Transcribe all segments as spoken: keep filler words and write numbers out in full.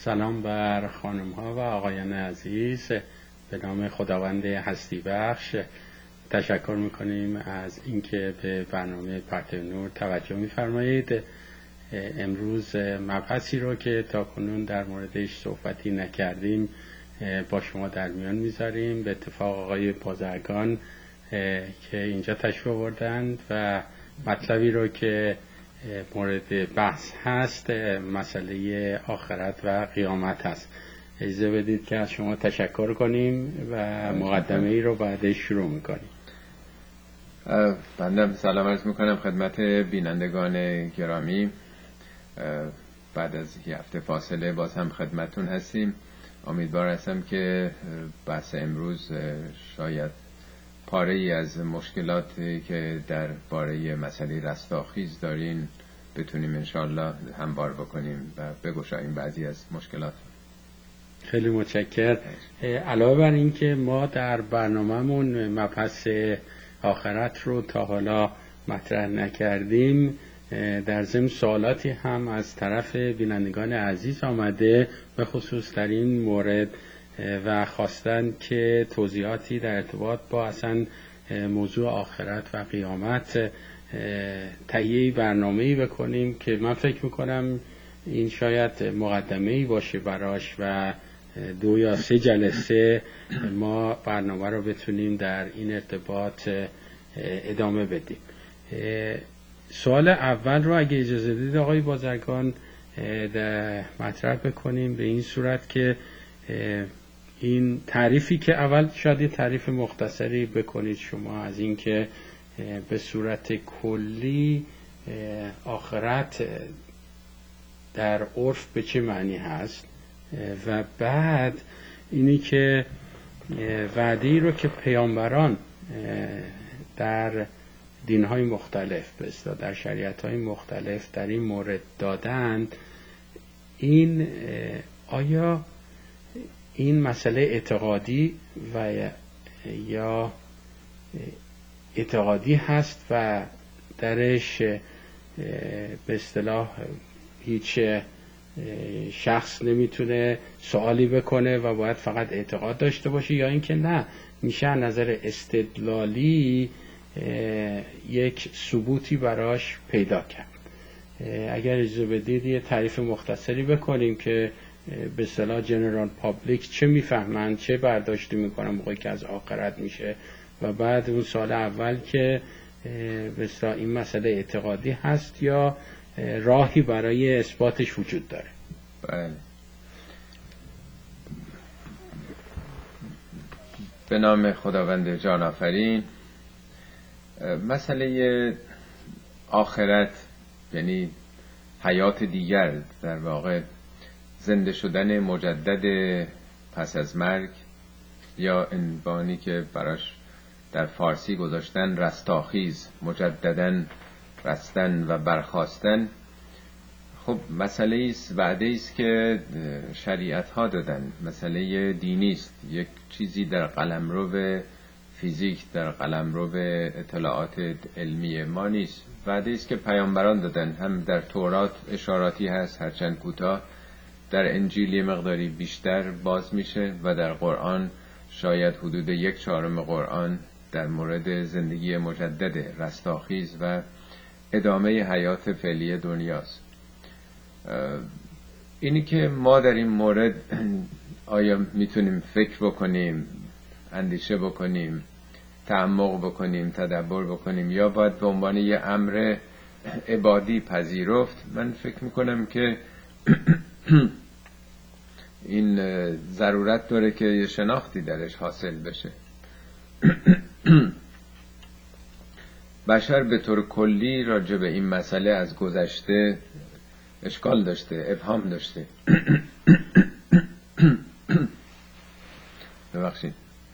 سلام بر خانم ها و آقایان عزیز. به نام خداوند هستی بخش تشکر میکنیم از اینکه به برنامه پرتو نور توجه میفرمایید. امروز مبحثی رو که تا کنون در موردش صحبتی نکردیم با شما در میان میذاریم. به اتفاق آقای بازرگان که اینجا تشریف آوردند و مطلبی رو که مورد بحث هست مسئله آخرت و قیامت هست. اجازه بدید که از شما تشکر کنیم و مقدمه ای رو بعدش شروع میکنیم. بنده سلام عرض میکنم خدمت بینندگان گرامی. بعد از یک هفته فاصله باز هم خدمتون هستیم. امیدوار هستم که بحث امروز شاید پاره ای از مشکلاتی که در باره مسئله رستاخیز دارین بتونیم انشاءالله هموار بکنیم و بگشاییم بعضی از مشکلات. خیلی متشکر. علاوه بر این که ما در برنامه‌مون مبحث آخرت رو تا حالا مطرح نکردیم، در ضمن سوالاتی هم از طرف بینندگان عزیز آمده به خصوص در این مورد و خواستن که توضیحاتی در ارتباط با اصلا موضوع آخرت و قیامت تهیه برنامه‌ای بکنیم که من فکر میکنم این شاید مقدمه‌ای باشه براش و دو یا سه جلسه ما برنامه رو بتونیم در این ارتباط ادامه بدیم. سوال اول رو اگه اجازه بدید آقای بازرگان مطرح بکنیم به این صورت که این تعریفی که اول شاید تعریف مختصری بکنید شما از این که به صورت کلی آخرت در عرف به چه معنی هست و بعد اینی که وعده‌ای رو که پیامبران در دین‌های مختلف به اصطلاح در شریعت‌های مختلف در این مورد دادند، این آیا این مسئله اعتقادی و یا اعتقادی هست و درش به اصطلاح هیچ شخص نمیتونه سوالی بکنه و باید فقط اعتقاد داشته باشه، یا اینکه نه میشه از نظر استدلالی یک ثبوتی براش پیدا کرد؟ اگر اجازه بدید یه تعریف مختصری بکنیم که به اصطلاح جنرال پابلیک چه میفهمند، چه برداشتی میکنن موقعی که از آخرت میشه، و بعد اون سال اول که به اصطلاح این مسئله اعتقادی هست یا راهی برای اثباتش وجود داره. بله. به نام خداوند جان آفرین. مسئله آخرت یعنی حیات دیگر، در واقع زنده شدن مجدد پس از مرگ، یا عنوانی که براش در فارسی گذاشتن رستاخیز، مجددن رستن و برخاستن. خب مسئله است، وعده است که شریعت ها دادن، مسئله دینی است، یک چیزی در قلمرو فیزیک، در قلمرو اطلاعات علمی ما نیست. وعده است که پیامبران دادن، هم در تورات اشاراتی هست هرچند کوتاه، در انجیل مقداری بیشتر باز میشه و در قرآن شاید حدود یک چهارم قرآن در مورد زندگی مجدد، رستاخیز و ادامه حیات فعلی دنیاست. اینی که ما در این مورد آیا میتونیم فکر بکنیم، اندیشه بکنیم، تعمق بکنیم، تدبر بکنیم، یا باید به عنوان یه امر عبادی پذیرفت؟ من فکر میکنم که این ضرورت داره که یه شناختی درش حاصل بشه. بشر به طور کلی راجع به این مسئله از گذشته اشکال داشته، ابهام داشته. ببخشید.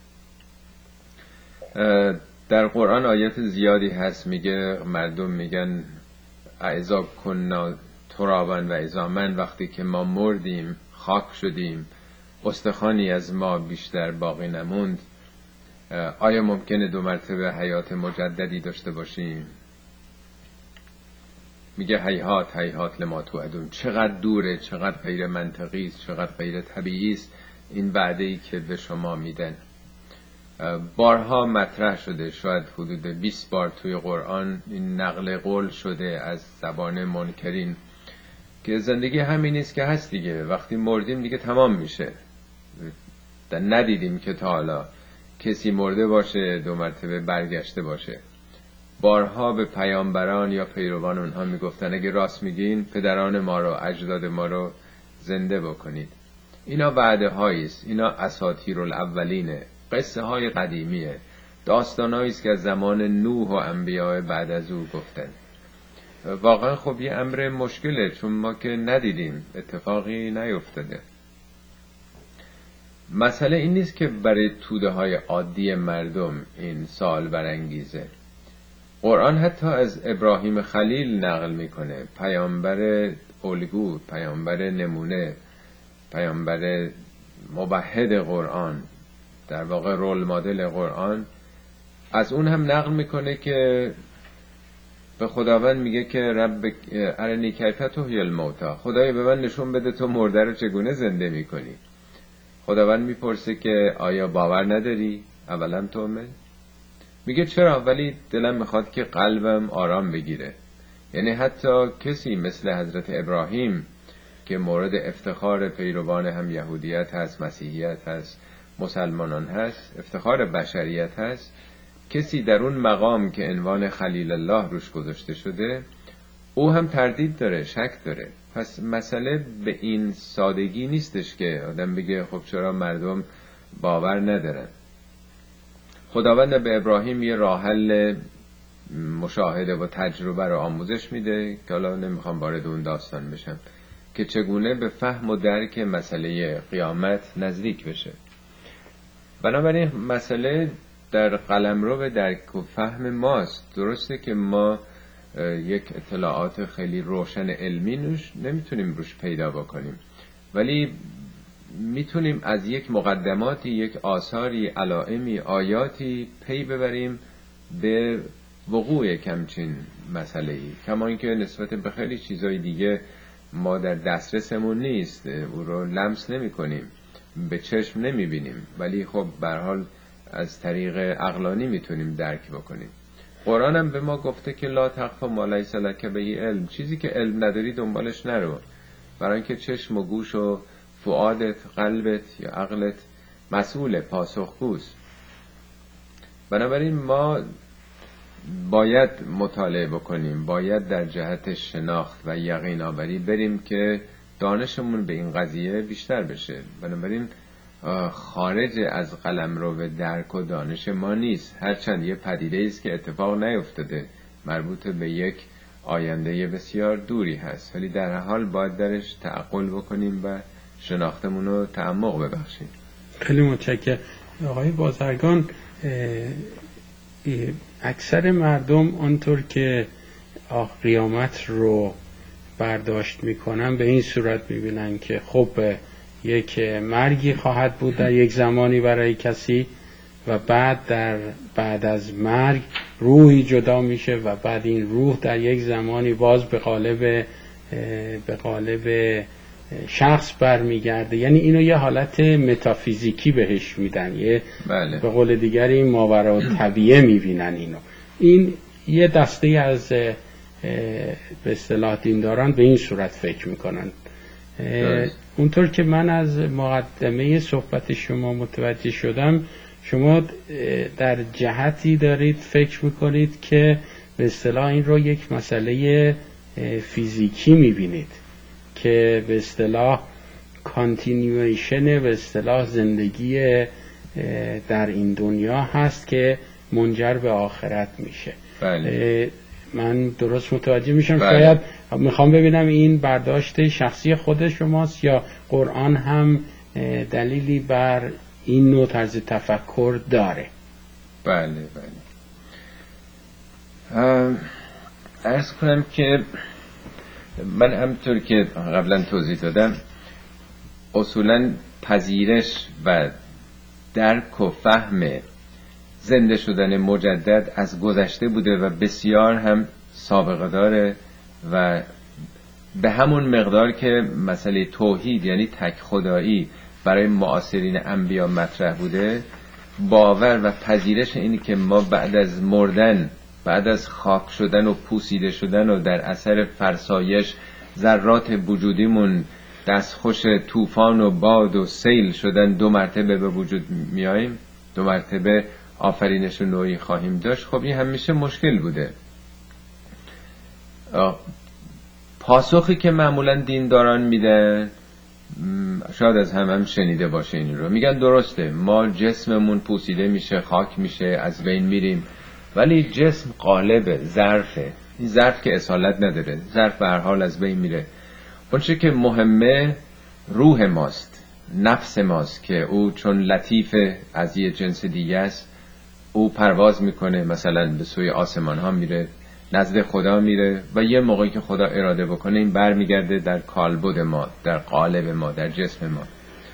در قرآن آیات زیادی هست میگه، مردم میگن اذا کنا ترابا و عظاما، وقتی که ما مردیم خاک شدیم استخوانی از ما بیشتر باقی نموند، آیا ممکنه دو مرتبه حیات مجددی داشته باشیم؟ میگه هیهات هیهات لما توعدون، چقدر دوره، چقدر غیر منطقی است، چقدر غیر طبیعی است این وعده‌ای که به شما میدن. بارها مطرح شده، شاید حدود بیست بار توی قرآن این نقل قول شده از زبان منکرین که زندگی همین است که هست دیگه، وقتی مردیم دیگه تمام میشه. در ندیدیم که تا حالا کسی مرده باشه دو مرتبه برگشته باشه. بارها به پیامبران یا پیروان اونها میگفتن اگه راست میگین پدران ما رو، اجداد ما رو زنده بکنید. اینا وعده هاییست، اینا اساطیر الاولینه، قصه های قدیمیه، داستان هاییست که از زمان نوح و انبیاء بعد از او گفتن. واقعا خب یه امر مشکله، چون ما که ندیدیم، اتفاقی نیفتاده. مسئله این نیست که برای توده های عادی مردم این سوال برانگیزه. قرآن حتی از ابراهیم خلیل نقل میکنه، پیامبر الگو، پیامبر نمونه، پیامبر مبهد قرآن، در واقع رول مدل قرآن. از اون هم نقل میکنه که به خداوند میگه که رب ارنی کیف تحیی الموتی، خدای به من نشون بده تو مرده رو چگونه زنده میکنی. خداوند میپرسه که آیا باور نداری؟ اولم تؤمن؟ میگه چرا، ولی دلم میخواد که قلبم آرام بگیره. یعنی حتی کسی مثل حضرت ابراهیم که مورد افتخار پیروان هم یهودیت هست، مسیحیت هست، مسلمانان هست، افتخار بشریت هست، کسی در اون مقام که عنوان خلیل الله روش گذاشته شده او هم تردید داره، شک داره. پس مسئله به این سادگی نیستش که آدم بگه خب چرا مردم باور ندارن. خداوند به ابراهیم یه راه حل مشاهده و تجربه رو آموزش میده که حالا نمیخوام وارد اون داستان بشم که چگونه به فهم و درک مسئله قیامت نزدیک بشه. بنابراین مسئله در قلمرو و درک و فهم ماست. درسته که ما یک اطلاعات خیلی روشن علمی نوش نمیتونیم روش پیدا بکنیم، ولی میتونیم از یک مقدماتی، یک آثاری، علائمی، آیاتی پی ببریم به وقوع کمچین مسئله‌ای، کما اینکه نسبت به خیلی چیزای دیگه ما در دسترسمون نیست، او رو لمس نمی کنیم، به چشم نمی بینیم، ولی خب به هر حال از طریق عقلانی میتونیم درک بکنیم. قرآن هم به ما گفته که لا تخف ما لیس لک به علم، چیزی که علم نداری دنبالش نرو، برای اینکه چشم و گوش و فؤادت، قلبت یا عقلت مسئول، پاسخگوست. بنابراین ما باید مطالعه بکنیم، باید در جهت شناخت و یقین آوری بریم که دانشمون به این قضیه بیشتر بشه. بنابراین خارج از قلمرو و درک و دانش ما نیست، هرچند یه پدیده است که اتفاق نیفتاده، مربوط به یک آینده بسیار دوری هست، ولی در حال باید درش تعقل بکنیم و شناختمون رو تعمق ببخشیم. خیلی متشکرم آقای بازرگان. اکثر مردم آنطور که قیامت رو برداشت میکنن به این صورت میبینن که خب یک مرگی خواهد بود در یک زمانی برای کسی و بعد در بعد از مرگ روحی جدا میشه و بعد این روح در یک زمانی باز به قالب به قالب شخص برمیگرده. یعنی اینو یه حالت متافیزیکی بهش میدن، یه بله. به قول دیگری ماوراءالطبیعه میبینن اینو. این یه دسته از به اصطلاح دینداران به این صورت فکر میکنن. اونطور که من از مقدمه صحبت شما متوجه شدم، شما در جهتی دارید فکر میکنید که به اصطلاح این رو یک مسئله فیزیکی میبینید که به اصطلاح کانتینیویشن، به اصطلاح زندگی در این دنیا هست که منجر به آخرت میشه. بله. من درست متوجه میشم؟ بله. شاید میخوام ببینم این برداشت شخصی خود شماست یا قرآن هم دلیلی بر این نوع طرز تفکر داره؟ بله بله. عرض کنم که من همطور که قبلا توضیح دادم اصولا پذیرش و درک و فهم زنده شدن مجدد از گذشته بوده و بسیار هم سابقه داره و به همون مقدار که مسئله توحید یعنی تک خدایی برای معاصرین انبیا مطرح بوده، باور و پذیرش اینی که ما بعد از مردن، بعد از خاک شدن و پوسیده شدن و در اثر فرسایش ذرات وجودیمون دستخوش طوفان و باد و سیل شدن، دو مرتبه به وجود میاییم، دو مرتبه آفرینش نوعی خواهیم داشت. خب این همیشه مشکل بوده. پاسخی که معمولا دینداران میدن، شاید از هم هم شنیده باشه این رو، میگن درسته ما جسممون پوسیده میشه، خاک میشه، از بین میریم، ولی جسم قالب، ظرفه. این ظرف که اصالت نداره، ظرف به هر حال از بین میره. اونچه که مهمه روح ماست، نفس ماست که او چون لطیفه از یه جنس دیگه است، او پرواز میکنه، مثلا به سوی آسمان ها میره، نزد خدا میره و یه موقعی که خدا اراده بکنه این بر میگرده در کالبد ما، در قالب ما، در جسم ما.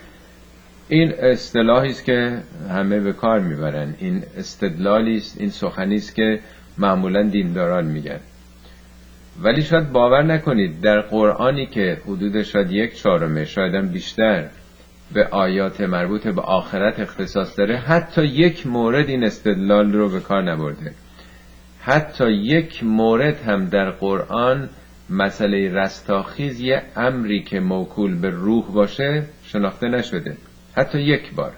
این اصطلاحی است که همه به کار میبرن، این استدلالی است، این سخنی است که معمولا دینداران میگن. ولی شاید باور نکنید در قرآنی که حدود شاید یک چهارمه، شاید هم بیشتر به آیات مربوط به آخرت اختصاص داره، حتی یک مورد این استدلال رو به کار نبرده. حتی یک مورد هم در قرآن مسئله رستاخیز یه امری که موکول به روح باشه شناخته نشده. حتی یک بار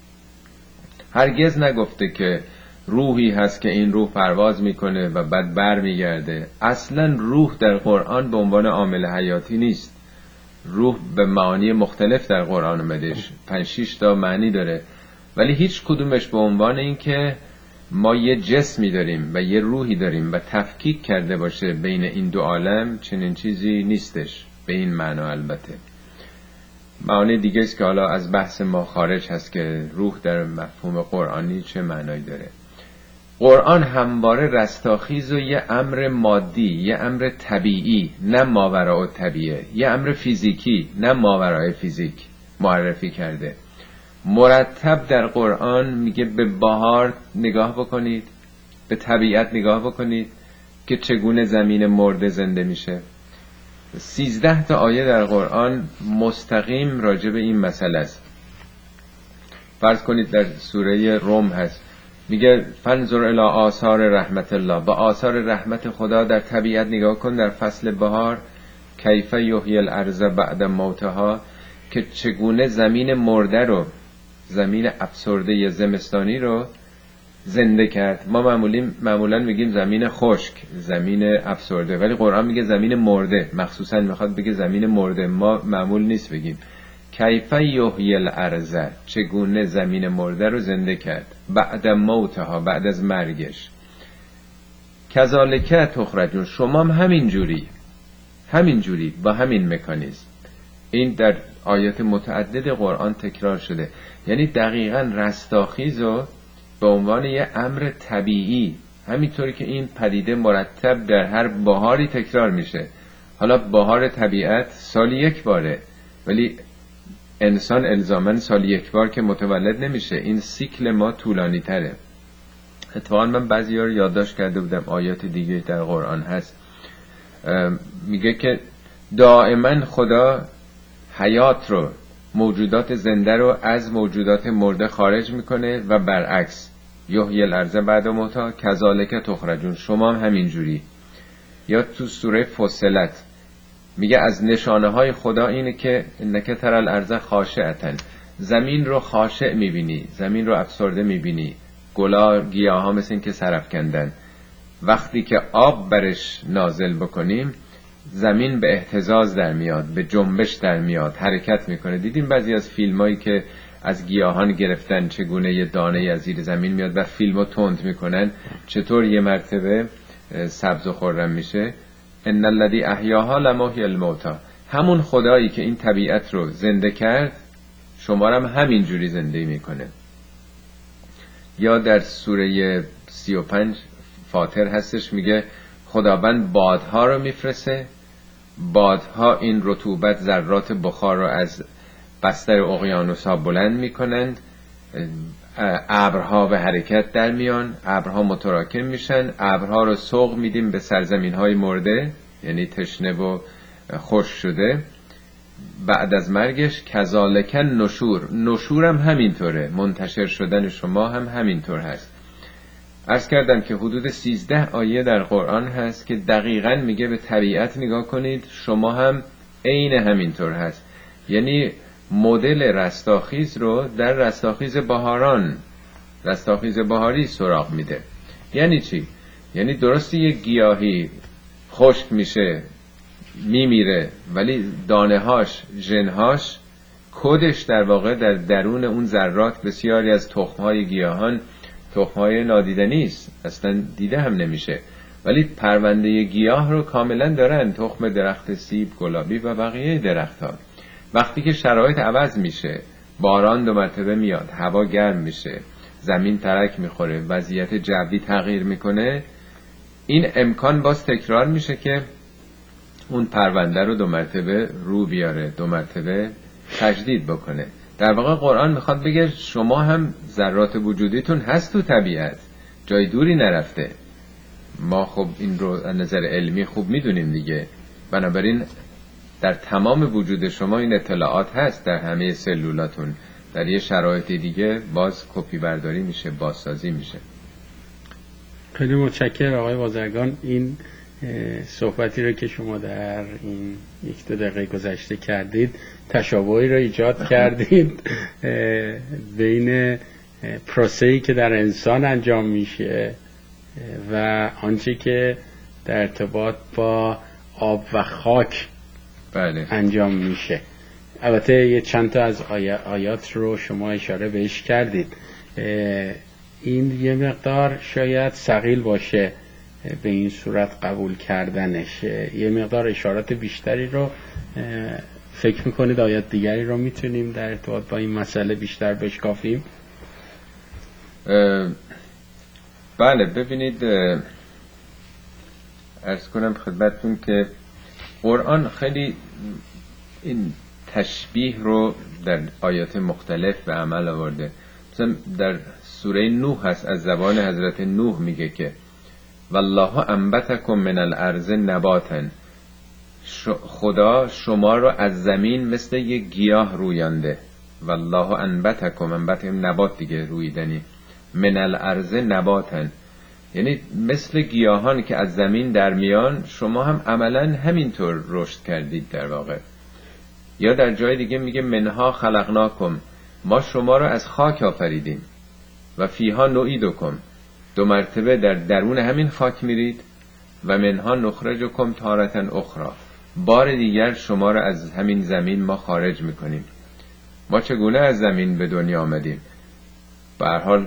هرگز نگفته که روحی هست که این روح پرواز میکنه و بعد بر میگرده. اصلا روح در قرآن به عنوان عامل حیاتی نیست. روح به معانی مختلف در قرآن اومده، پنج شش تا معنی داره، ولی هیچ کدومش به عنوان این که ما یه جسمی داریم و یه روحی داریم و تفکیک کرده باشه بین این دو عالم، چنین چیزی نیستش به این معنا. البته معانی دیگه است که حالا از بحث ما خارج هست که روح در مفهوم قرآنی چه معنایی داره. قرآن همواره رستاخیز و یه امر مادی، یه امر طبیعی نه ماوراء الطبیعه، یه امر فیزیکی نه ماورای فیزیک معرفی کرده. مرتب در قرآن میگه به بهار نگاه بکنید، به طبیعت نگاه بکنید که چگونه زمین مرده زنده میشه. سیزده تا آیه در قرآن مستقیم راجع به این مسئله است. فرض کنید در سوره روم هست، میگه فانظر الی آثار رحمت الله، با آثار رحمت خدا در طبیعت نگاه کن در فصل بهار، کیف یحیی الارض بعد موتها، که چگونه زمین مرده رو، زمین افسرده زمستانی رو زنده کرد. ما معمولی معمولا میگیم زمین خشک، زمین افسرده، ولی قرآن میگه زمین مرده، مخصوصا میخواد بگه زمین مرده. ما معمول نیست بگیم کیف یحیی الارض، چگونه زمین مرده رو زنده کرد، بعد موتها، بعد از مرگش. کذالک تخرجون، شما هم همین جوری، همین جوری با همین مکانیزم. این در آیات متعدد قرآن تکرار شده. یعنی دقیقاً رستاخیز رو به عنوان یه امر طبیعی، همینطوری که این پدیده مرتب در هر بهاری تکرار میشه. حالا بهار طبیعت سالی یک باره، ولی انسان الزاماً سالی یک بار که متولد نمیشه. این سیکل ما طولانی تره. اتفاقاً من بعضی ها رو یادداشت کرده بودم، آیات دیگه در قرآن هست، میگه که دائما خدا حیات رو، موجودات زنده رو از موجودات مرده خارج میکنه و برعکس. یحیی الارض بعد موتها کذالک تخرجون، شما هم همین جوری. یا تو سوره فصلت میگه از نشانه های خدا اینه که انک تری الارض خاشعة، زمین رو خاشع میبینی، زمین رو افسرده میبینی، گلا گیاه ها مثل این که سرفکندن. وقتی که آب برش نازل بکنیم زمین به اهتزاز در میاد، به جنبش در میاد، حرکت میکنه. دیدیم بعضی از فیلمایی که از گیاهان گرفتن چگونه یه دانه از زیر زمین میاد و فیلمو تند میکنن، چطور یه مرتبه سبز و خرم میشه. ان الذی احیاها لمحیی الموتی، همون خدایی که این طبیعت رو زنده کرد شما رو هم همین جوری زنده میکنه. یا در سوره سی و پنج فاطر هستش، میگه خداوند بادها رو میفرسته، بادها این رطوبت، ذرات بخار رو از بستر اقیانوس‌ها بلند میکنند، ابرها به حرکت در میان، ابرها متراکم میشن، ابرها رو سوق میدیم به سرزمین‌های مرده یعنی تشنه و خوش شده، بعد از مرگش کذالک نشور، نشور هم همینطوره، منتشر شدن شما هم همینطور هست. عرض کردم که حدود سیزده آیه در قرآن هست که دقیقاً میگه به طبیعت نگاه کنید، شما هم عین همینطور هست. یعنی مدل رستاخیز رو در رستاخیز بهاران، رستاخیز بهاری سراغ میده. یعنی چی؟ یعنی درستی یک گیاهی خشک میشه میمیره، ولی دانه هاش، ژنهاش، کدش در واقع در درون اون ذرات بسیاری از تخم‌های گیاهان تخم‌های نادیدنی است، اصلا دیده هم نمیشه، ولی پرونده گیاه رو کاملا دارن، تخم درخت سیب، گلابی و بقیه درخت‌ها. وقتی که شرایط عوض میشه، باران دو مرتبه میاد، هوا گرم میشه، زمین ترک میخوره، وضعیت جوی تغییر میکنه، این امکان باز تکرار میشه که اون پرونده رو دو مرتبه رو بیاره، دو مرتبه تجدید بکنه. در واقع قرآن میخواد بگه شما هم ذرات وجودیتون هست تو طبیعت، جای دوری نرفته. ما خب این رو از نظر علمی خوب میدونیم دیگه، بنابراین در تمام وجود شما این اطلاعات هست، در همه سلولاتون. در یه شرایط دیگه باز کپی برداری میشه، بازسازی میشه. خیلی متشکرم آقای بازرگان. این صحبتی رو که شما در این یک دو دقیقه گذشته کردید، تشابهی رو ایجاد کردید بین پروسه‌ای که در انسان انجام میشه و آنچه که در ارتباط با آب و خاک بله. انجام میشه. البته یه چند تا از آیات رو شما اشاره بهش کردید. این یه مقدار شاید ثقیل باشه به این صورت قبول کردنش. یه مقدار اشارات بیشتری رو فکر میکنید آیات دیگری رو میتونیم در ارتباط با این مسئله بیشتر بشکافیم؟ بله، ببینید عرض کنم خدمتتون که قرآن خیلی این تشبیه رو در آیات مختلف به عمل آورده. مثلا در سوره نوح هست، از زبان حضرت نوح میگه که والله انبتکم من الارض نباتا، خدا شما رو از زمین مثل یک گیاه رویانده. والله انبتکم، انبت نبات دیگه، رویدنی، من الارض نباتا، یعنی مثل گیاهان که از زمین در میان، شما هم عملا همینطور رشد کردید در واقع. یا در جای دیگه میگه منها خلقناکم، ما شما رو از خاک آفریدیم و فیها نعیدکم، دو مرتبه در درون همین خاک میرید، و منها نخرجکم تارة اخرى، بار دیگر شما رو از همین زمین ما خارج میکنیم. ما چگونه از زمین به دنیا آمدیم؟ به هر حال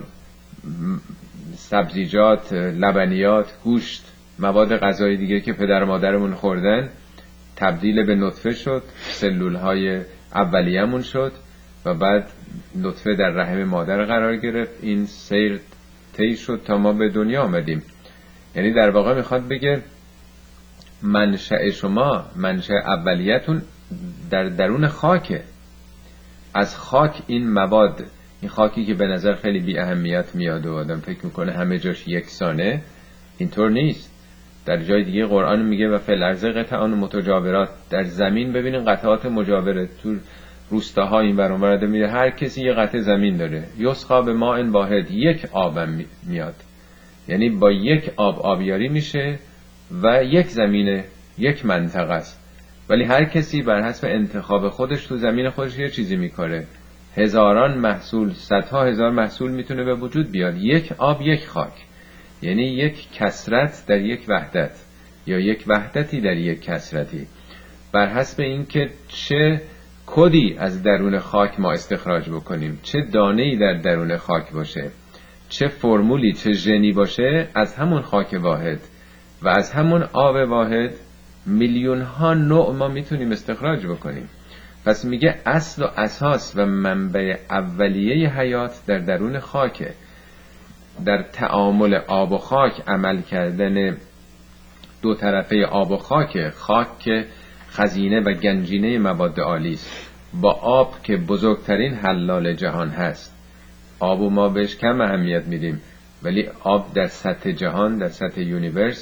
سبزیجات، لبنیات، گوشت، مواد غذایی دیگه که پدر و مادرمون خوردن تبدیل به نطفه شد، سلول های اولیه‌مون شد و بعد نطفه در رحم مادر قرار گرفت. این سیر طی شد تا ما به دنیا آمدیم. یعنی در واقع میخواد بگه منشأ شما، منشأ اولیتون در درون خاکه. از خاک این مواد، این خاکی که به نظر خیلی بی اهمیت میاد و آدم فکر میکنه همه جاش یکسانه، اینطور نیست. در جای دیگه قرآن میگه و فی الارض قطعان متجاورات، در زمین ببینین قطعات مجاوره، تو روستاها این ور اون ور میره، هر کسی یه قطعه زمین داره. یسقا به ماء واحد، یک آبم میاد، یعنی با یک آب آبیاری میشه و یک زمینه، یک منطقه است، ولی هر کسی بر حسب انتخاب خودش تو زمین خودش یه چیزی میکاره. هزاران محصول، صدها هزار محصول میتونه به وجود بیاد، یک آب یک خاک، یعنی یک کثرت در یک وحدت، یا یک وحدتی در یک کثرتی، بر حسب اینکه چه کدی از درون خاک ما استخراج بکنیم، چه دانه‌ای در درون خاک باشه، چه فرمولی، چه ژنی باشه، از همون خاک واحد و از همون آب واحد میلیون ها نوع ما میتونیم استخراج بکنیم. پس میگه اصل و اساس و منبع اولیه حیات در درون خاکه. در تعامل آب و خاک عمل کردن دو طرفه آب و خاک، خاک که خزینه و گنجینه مواد عالی است، با آب که بزرگترین حلال جهان هست. آب و ما بهش کم اهمیت میدیم، ولی آب در سطح جهان، در سطح یونیورس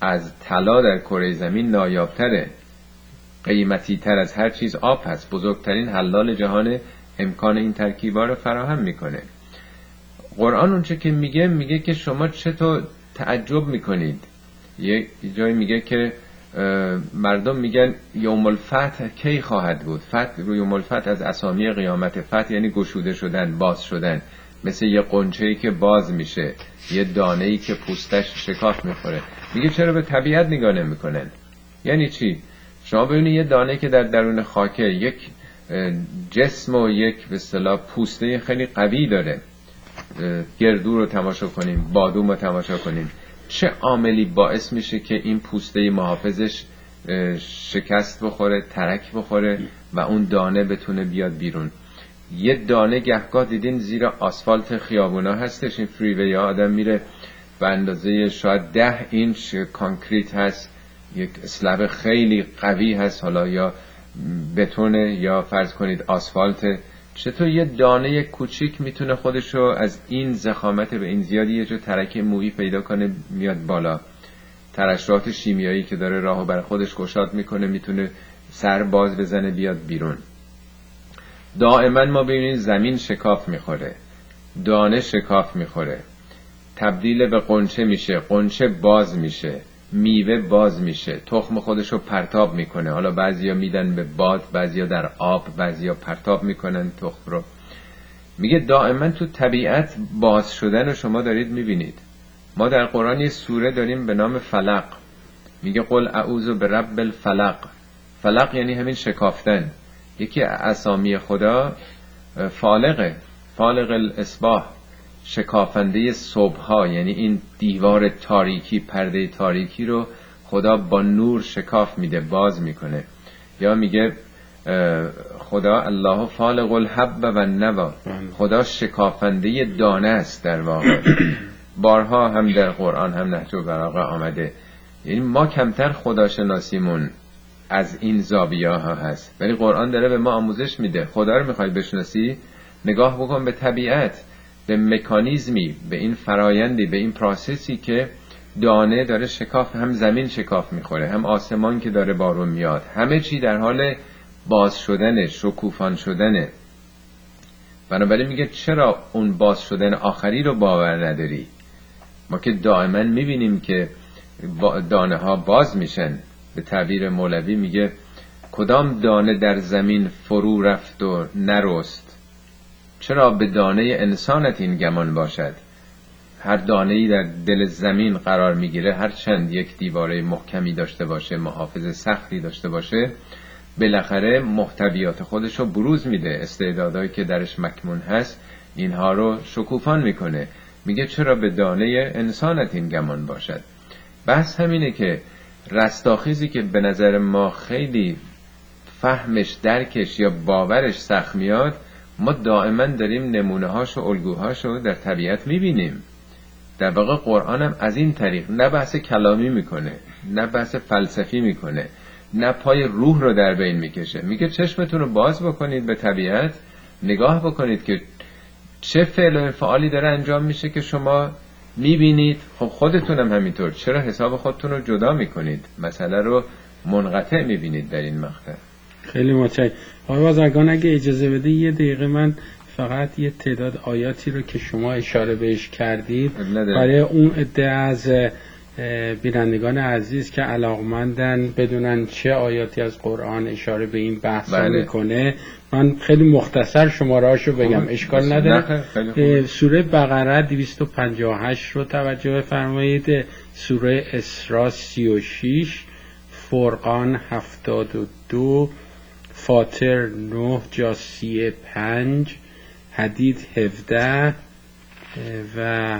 از طلا در کره زمین نایابتره، قیمتی تر از هر چیز آب هست، بزرگترین حلال جهان، امکان این ترکیبا رو فراهم میکنه. قرآن اونچه که میگه میگه که شما چطور تعجب میکنید. یه جایی میگه که مردم میگن یوم الفتح کی خواهد بود. فتح، یوم الفتح از اسامی قیامت. فتح یعنی گشوده شدن، باز شدن، مثل یه قنچه‌ای که باز میشه، یه دانه‌ای که پوستش شکاف میخوره. میگه چرا به طبیعت نگاه نمیکنن؟ یعنی چی؟ شما ببینید یه دانه که در درون خاکه یک جسم و یک به اصطلاح پوسته خیلی قوی داره. گردو رو تماشا کنیم، بادوم رو تماشا کنیم، چه عاملی باعث میشه که این پوسته محافظش شکست بخوره، ترک بخوره و اون دانه بتونه بیاد بیرون. یه دانه گهگاه دیدین زیر آسفالت خیابونا هستش، این فریوی ها آدم میره به اندازه شاید ده اینچ کانکریت هست، یک اسلب خیلی قوی هست، حالا یا بتونه یا فرض کنید آسفالت. چطور یه دانه کوچیک میتونه خودشو از این ضخامت به این زیادی یه جو ترک مویی پیدا کنه میاد بالا؟ ترشحات شیمیایی که داره راهو بر خودش گشاد میکنه میتونه سر باز بزنه بیاد بیرون. دائما ما ببینید زمین شکاف میخوره، دانه شکاف میخوره، تبدیل به قنچه میشه، قنچه باز میشه، میوه باز میشه، تخم خودشو پرتاب میکنه. حالا بعضیا میدن به باد، بعضیا در آب، بعضیا پرتاب میکنن تخم رو. میگه دائما تو طبیعت باز شدن رو شما دارید میبینید. ما در قرآن یه سوره داریم به نام فلق، میگه قل اعوذ برب الفلق. فلق یعنی همین شکافتن. یکی اسامی خدا فالقه، فالق الاصباح، شکافنده صبح ها، یعنی این دیوار تاریکی، پرده تاریکی رو خدا با نور شکاف میده، باز میکنه. یا میگه خدا الله فالق الحب و النوا، خدا شکافنده دانه است در واقع. بارها هم در قرآن هم نهج البلاغه آمده. یعنی ما کمتر خداشناسیمون از این زاویه ها هست، ولی قرآن داره به ما آموزش میده. خدا رو میخوای بشناسی، نگاه بکن به طبیعت، به مکانیزمی، به این فرایندی، به این پروسسی که دانه داره شکاف، هم زمین شکاف میخوره، هم آسمان که داره بارون میاد، همه چی در حال باز شدنه، شکوفان شدنه. بنابراین میگه چرا اون باز شدن آخری رو باور نداری؟ ما که دائما میبینیم که دانه ها باز میشن. به تعبیر مولوی میگه کدام دانه در زمین فرو رفت و نرست، چرا به دانه انسانت این گمان باشد؟ هر دانه‌ای در دل زمین قرار میگیره، هر چند یک دیواره محکمی داشته باشه، محافظ سختی داشته باشه، بالاخره محتویات خودش رو بروز میده، استعدادایی که درش مکمون هست اینها رو شکوفان میکنه. میگه چرا به دانه انسانت این گمان باشد؟ بحث همینه که رستاخیزی که به نظر ما خیلی فهمش، درکش یا باورش سخت میاد، ما دائما داریم نمونه هاش و الگوهاشو در طبیعت میبینیم. در واقع قرآن هم از این طریق نه بحث کلامی میکنه، نه بحث فلسفی میکنه، نه پای روح رو در بین میکشه. میگه چشمتون رو باز بکنید به طبیعت، نگاه بکنید که چه فعل و انفعالی داره انجام میشه که شما میبینید. خب خودتون هم همینطور، چرا حساب خودتون رو جدا میکنید؟ مسئله رو منقطع میبینید در این مقطع. خیلی متشکرم. آقای بازرگان اگه اجازه بده یه دقیقه من فقط یه تعداد آیاتی رو که شما اشاره بهش کردید برای اون عده از بینندگان عزیز که علاقمندن بدونن چه آیاتی از قرآن اشاره به این بحث میکنه، من خیلی مختصر شماره‌اشو بگم، اشکال نداره. سوره بقره دویست و پنجاه و هشت رو توجه فرمایید، سوره اسراء سی و شش، فرقان هفتاد و دو، فاطر نه جاثیه پنج، حدید هفده و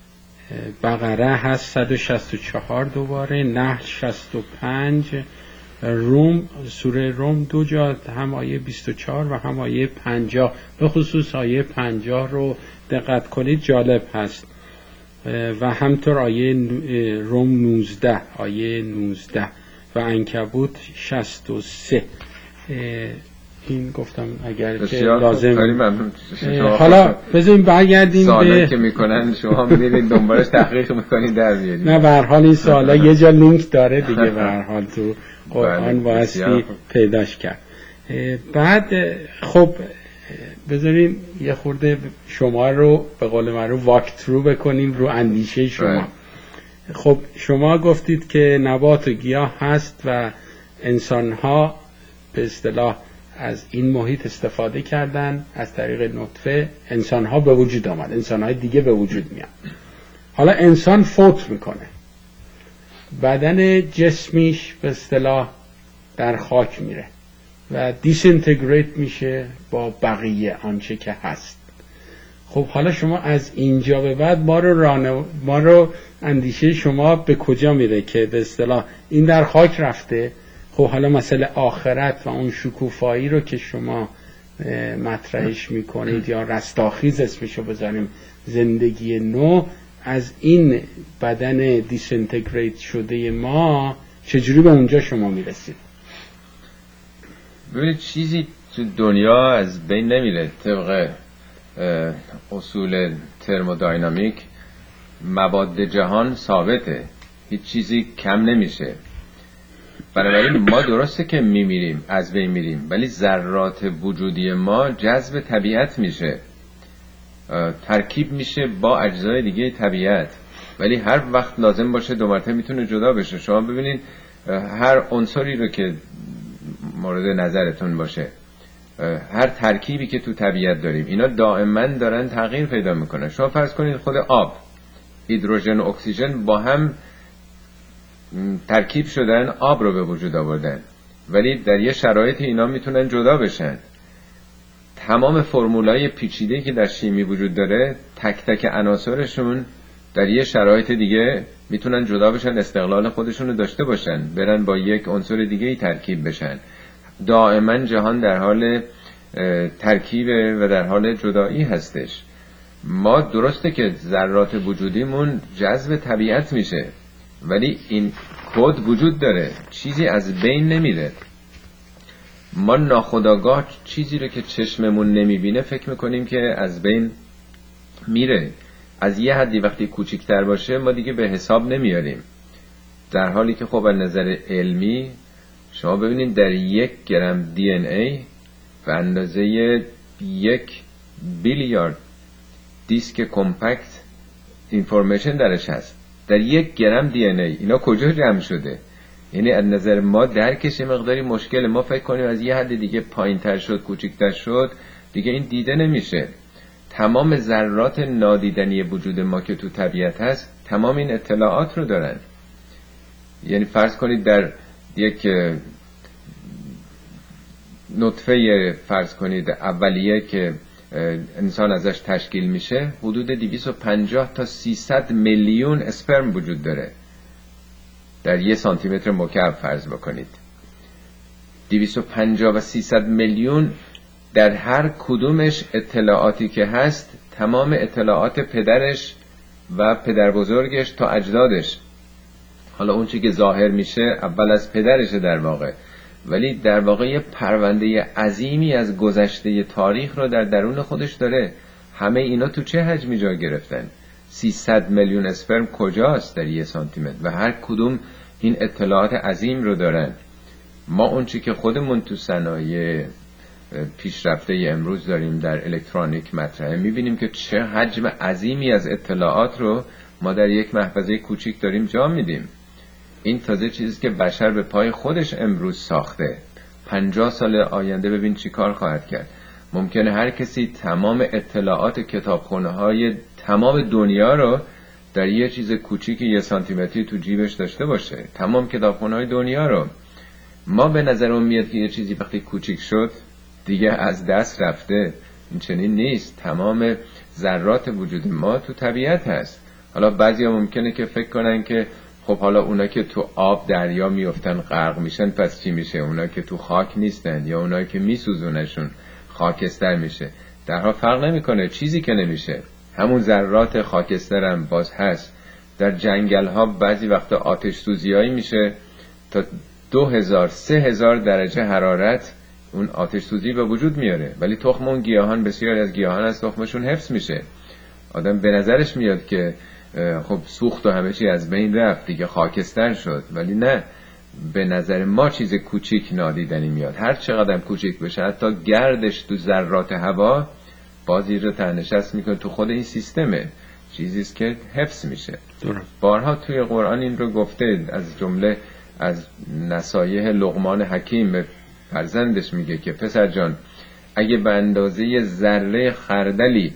بقره هست صد و شصت و چهار دوباره، نحل شصت و پنج، روم سوره روم دو جا هم آیه بیست و چهار و هم آیه پنجاه. به خصوص آیه پنجاه رو دقت کنید، جالب هست. و همطور آیه روم نوزده، آیه نوزده و عنکبوت شصت و سه. این گفتم اگر که لازم. حالا بذاریم برگردیم به که میکنن شما میرید دنبالش تحقیق میکنید در میارید. نه به هر حال این سوالا یه جا لینک داره دیگه، به هر حال تو قرآن واسطی پیداش کرد. بعد خب بذاریم یه خورده شما رو به قول معروف واک ترو بکنیم رو اندیشه شما. خب شما گفتید که نبات و گیاه هست و انسان‌ها به اصطلاح از این محیط استفاده کردن، از طریق نطفه انسان‌ها به وجود آمد، انسان‌های دیگه به وجود میاد. حالا انسان فوت میکنه، بدن جسمیش به اصطلاح در خاک میره و دیسینتگریت میشه با بقیه آنچه که هست. خب حالا شما از اینجا به بعد ما رو رانو... ما رو اندیشه شما به کجا میره که به اصطلاح این در خاک رفته؟ خب حالا مسئله آخرت و اون شکوفایی رو که شما مطرحش میکنید یا رستاخیز اسمشو بذاریم زندگی نو، از این بدن دیسینتگریت شده ما چجوری به اونجا شما میرسید؟ ببینید چیزی تو دنیا از بین نمیره. طبق اصول ترمودینامیک مواد جهان ثابته، هیچ چیزی کم نمیشه. بنابراین ما درسته که میمیریم، از بین میریم، ولی ذرات وجودی ما جذب طبیعت میشه، ترکیب میشه با اجزای دیگه طبیعت، ولی هر وقت لازم باشه دو مرتبه میتونه جدا بشه. شما ببینید هر عنصری رو که مورد نظرتون باشه، هر ترکیبی که تو طبیعت داریم، اینا دائما دارن تغییر پیدا میکنن. شما فرض کنید خود آب، هیدروژن و اکسیژن با هم ترکیب شدن، آب رو به وجود آوردن، ولی در یه شرایط اینا میتونن جدا بشن. تمام فرمولای پیچیده‌ای که در شیمی وجود داره، تک تک عناصرشون در یه شرایط دیگه میتونن جدا بشن، استقلال خودشون رو داشته باشن، برن با یک عنصر دیگه ترکیب بشن. دائما جهان در حال ترکیب و در حال جدایی هستش. ما درسته که ذرات وجودیمون جذب طبیعت میشه، ولی این کد وجود داره، چیزی از بین نمیره. ما ناخودآگاه چیزی رو که چشممون نمیبینه فکر میکنیم که از بین میره. از یه حدی وقتی کوچکتر باشه ما دیگه به حساب نمیاریم، در حالی که خب از نظر علمی شما ببینید در یک گرم دی ان ای به اندازه یک بیلیارد دیسک کمپکت اینفورمیشن درش هست. در یک گرم دی ان ای اینا کجا جمع شده؟ یعنی از نظر ما درکش مقداری مشکل. ما فکر کنیم از یه حد دیگه پایین تر شد، کوچکتر شد، دیگه این دیده نمیشه. تمام ذرات نادیدنی وجود ما که تو طبیعت هست تمام این اطلاعات رو دارن. یعنی فرض کنید در یک نطفه فرض کنید اولیه که انسان ازش تشکیل میشه، حدود دویست و پنجاه تا سیصد میلیون اسپرم وجود داره. در یک سانتی متر مکعب فرض بکنید دویست و پنجاه و سیصد میلیون، در هر کدومش اطلاعاتی که هست تمام اطلاعات پدرش و پدر بزرگش تا اجدادش. حالا اون چی که ظاهر میشه اول از پدرشه در واقع، ولی در واقع یه پرونده عظیمی از گذشته تاریخ رو در درون خودش داره. همه اینا تو چه حجمی جا گرفتن؟ سیصد میلیون اسپرم کجاست در یه سانتی متر؟ و هر کدوم این اطلاعات عظیم رو دارن. ما اون چی که خودمون تو صنایع پیشرفته امروز داریم در الکترونیک مطرحه، میبینیم که چه حجم عظیمی از اطلاعات رو ما در یک محفظه کوچیک داریم جا میدیم. این تازه چیزی که بشر به پای خودش امروز ساخته. پنجاه سال آینده ببین چی کار خواهد کرد. ممکنه هر کسی تمام اطلاعات کتابخونه های تمام دنیا رو در یه چیز کوچیک یه سانتی متری تو جیبش داشته باشه، تمام کتابخونه های دنیا رو. ما به نظرمون میاد که یه چیزی وقتی کوچیک شد دیگه از دست رفته. این چنین نیست. تمام ذرات وجود ما تو طبیعت هست. حالا بعضیا ممکنه که فکر کنن که خب حالا اونا که تو آب دریا میافتن غرق میشن پس چی میشه؟ اونا که تو خاک نیستن یا اونایی که میسوزونشون خاکستر میشه. درها فرق نمیکنه، چیزی که نمیشه همون ذرات خاکستر هم باز هست. در جنگل ها بعضی وقتا آتش سوزیایی میشه تا دو هزار سه هزار درجه حرارت اون آتش سوزی به وجود میاره، ولی تخم اون گیاهان، بسیاری از گیاهان از تخمشون حفظ میشه. آدم به نظرش میاد که خب سوخت و همه چی از بین رفت دیگه، خاکستر شد، ولی نه، به نظر ما چیز کوچیک نادیدنی میاد. هر چقدر کوچیک بشه، حتی گردش تو ذرات هوا بازی رو تنشست میکنه تو خود این سیستمه، چیزیست که حفظ میشه. درست. بارها توی قرآن این رو گفته، از جمله از نصایح لقمان حکیم به فرزندش میگه که پسر جان، اگه به اندازه ذره خردلی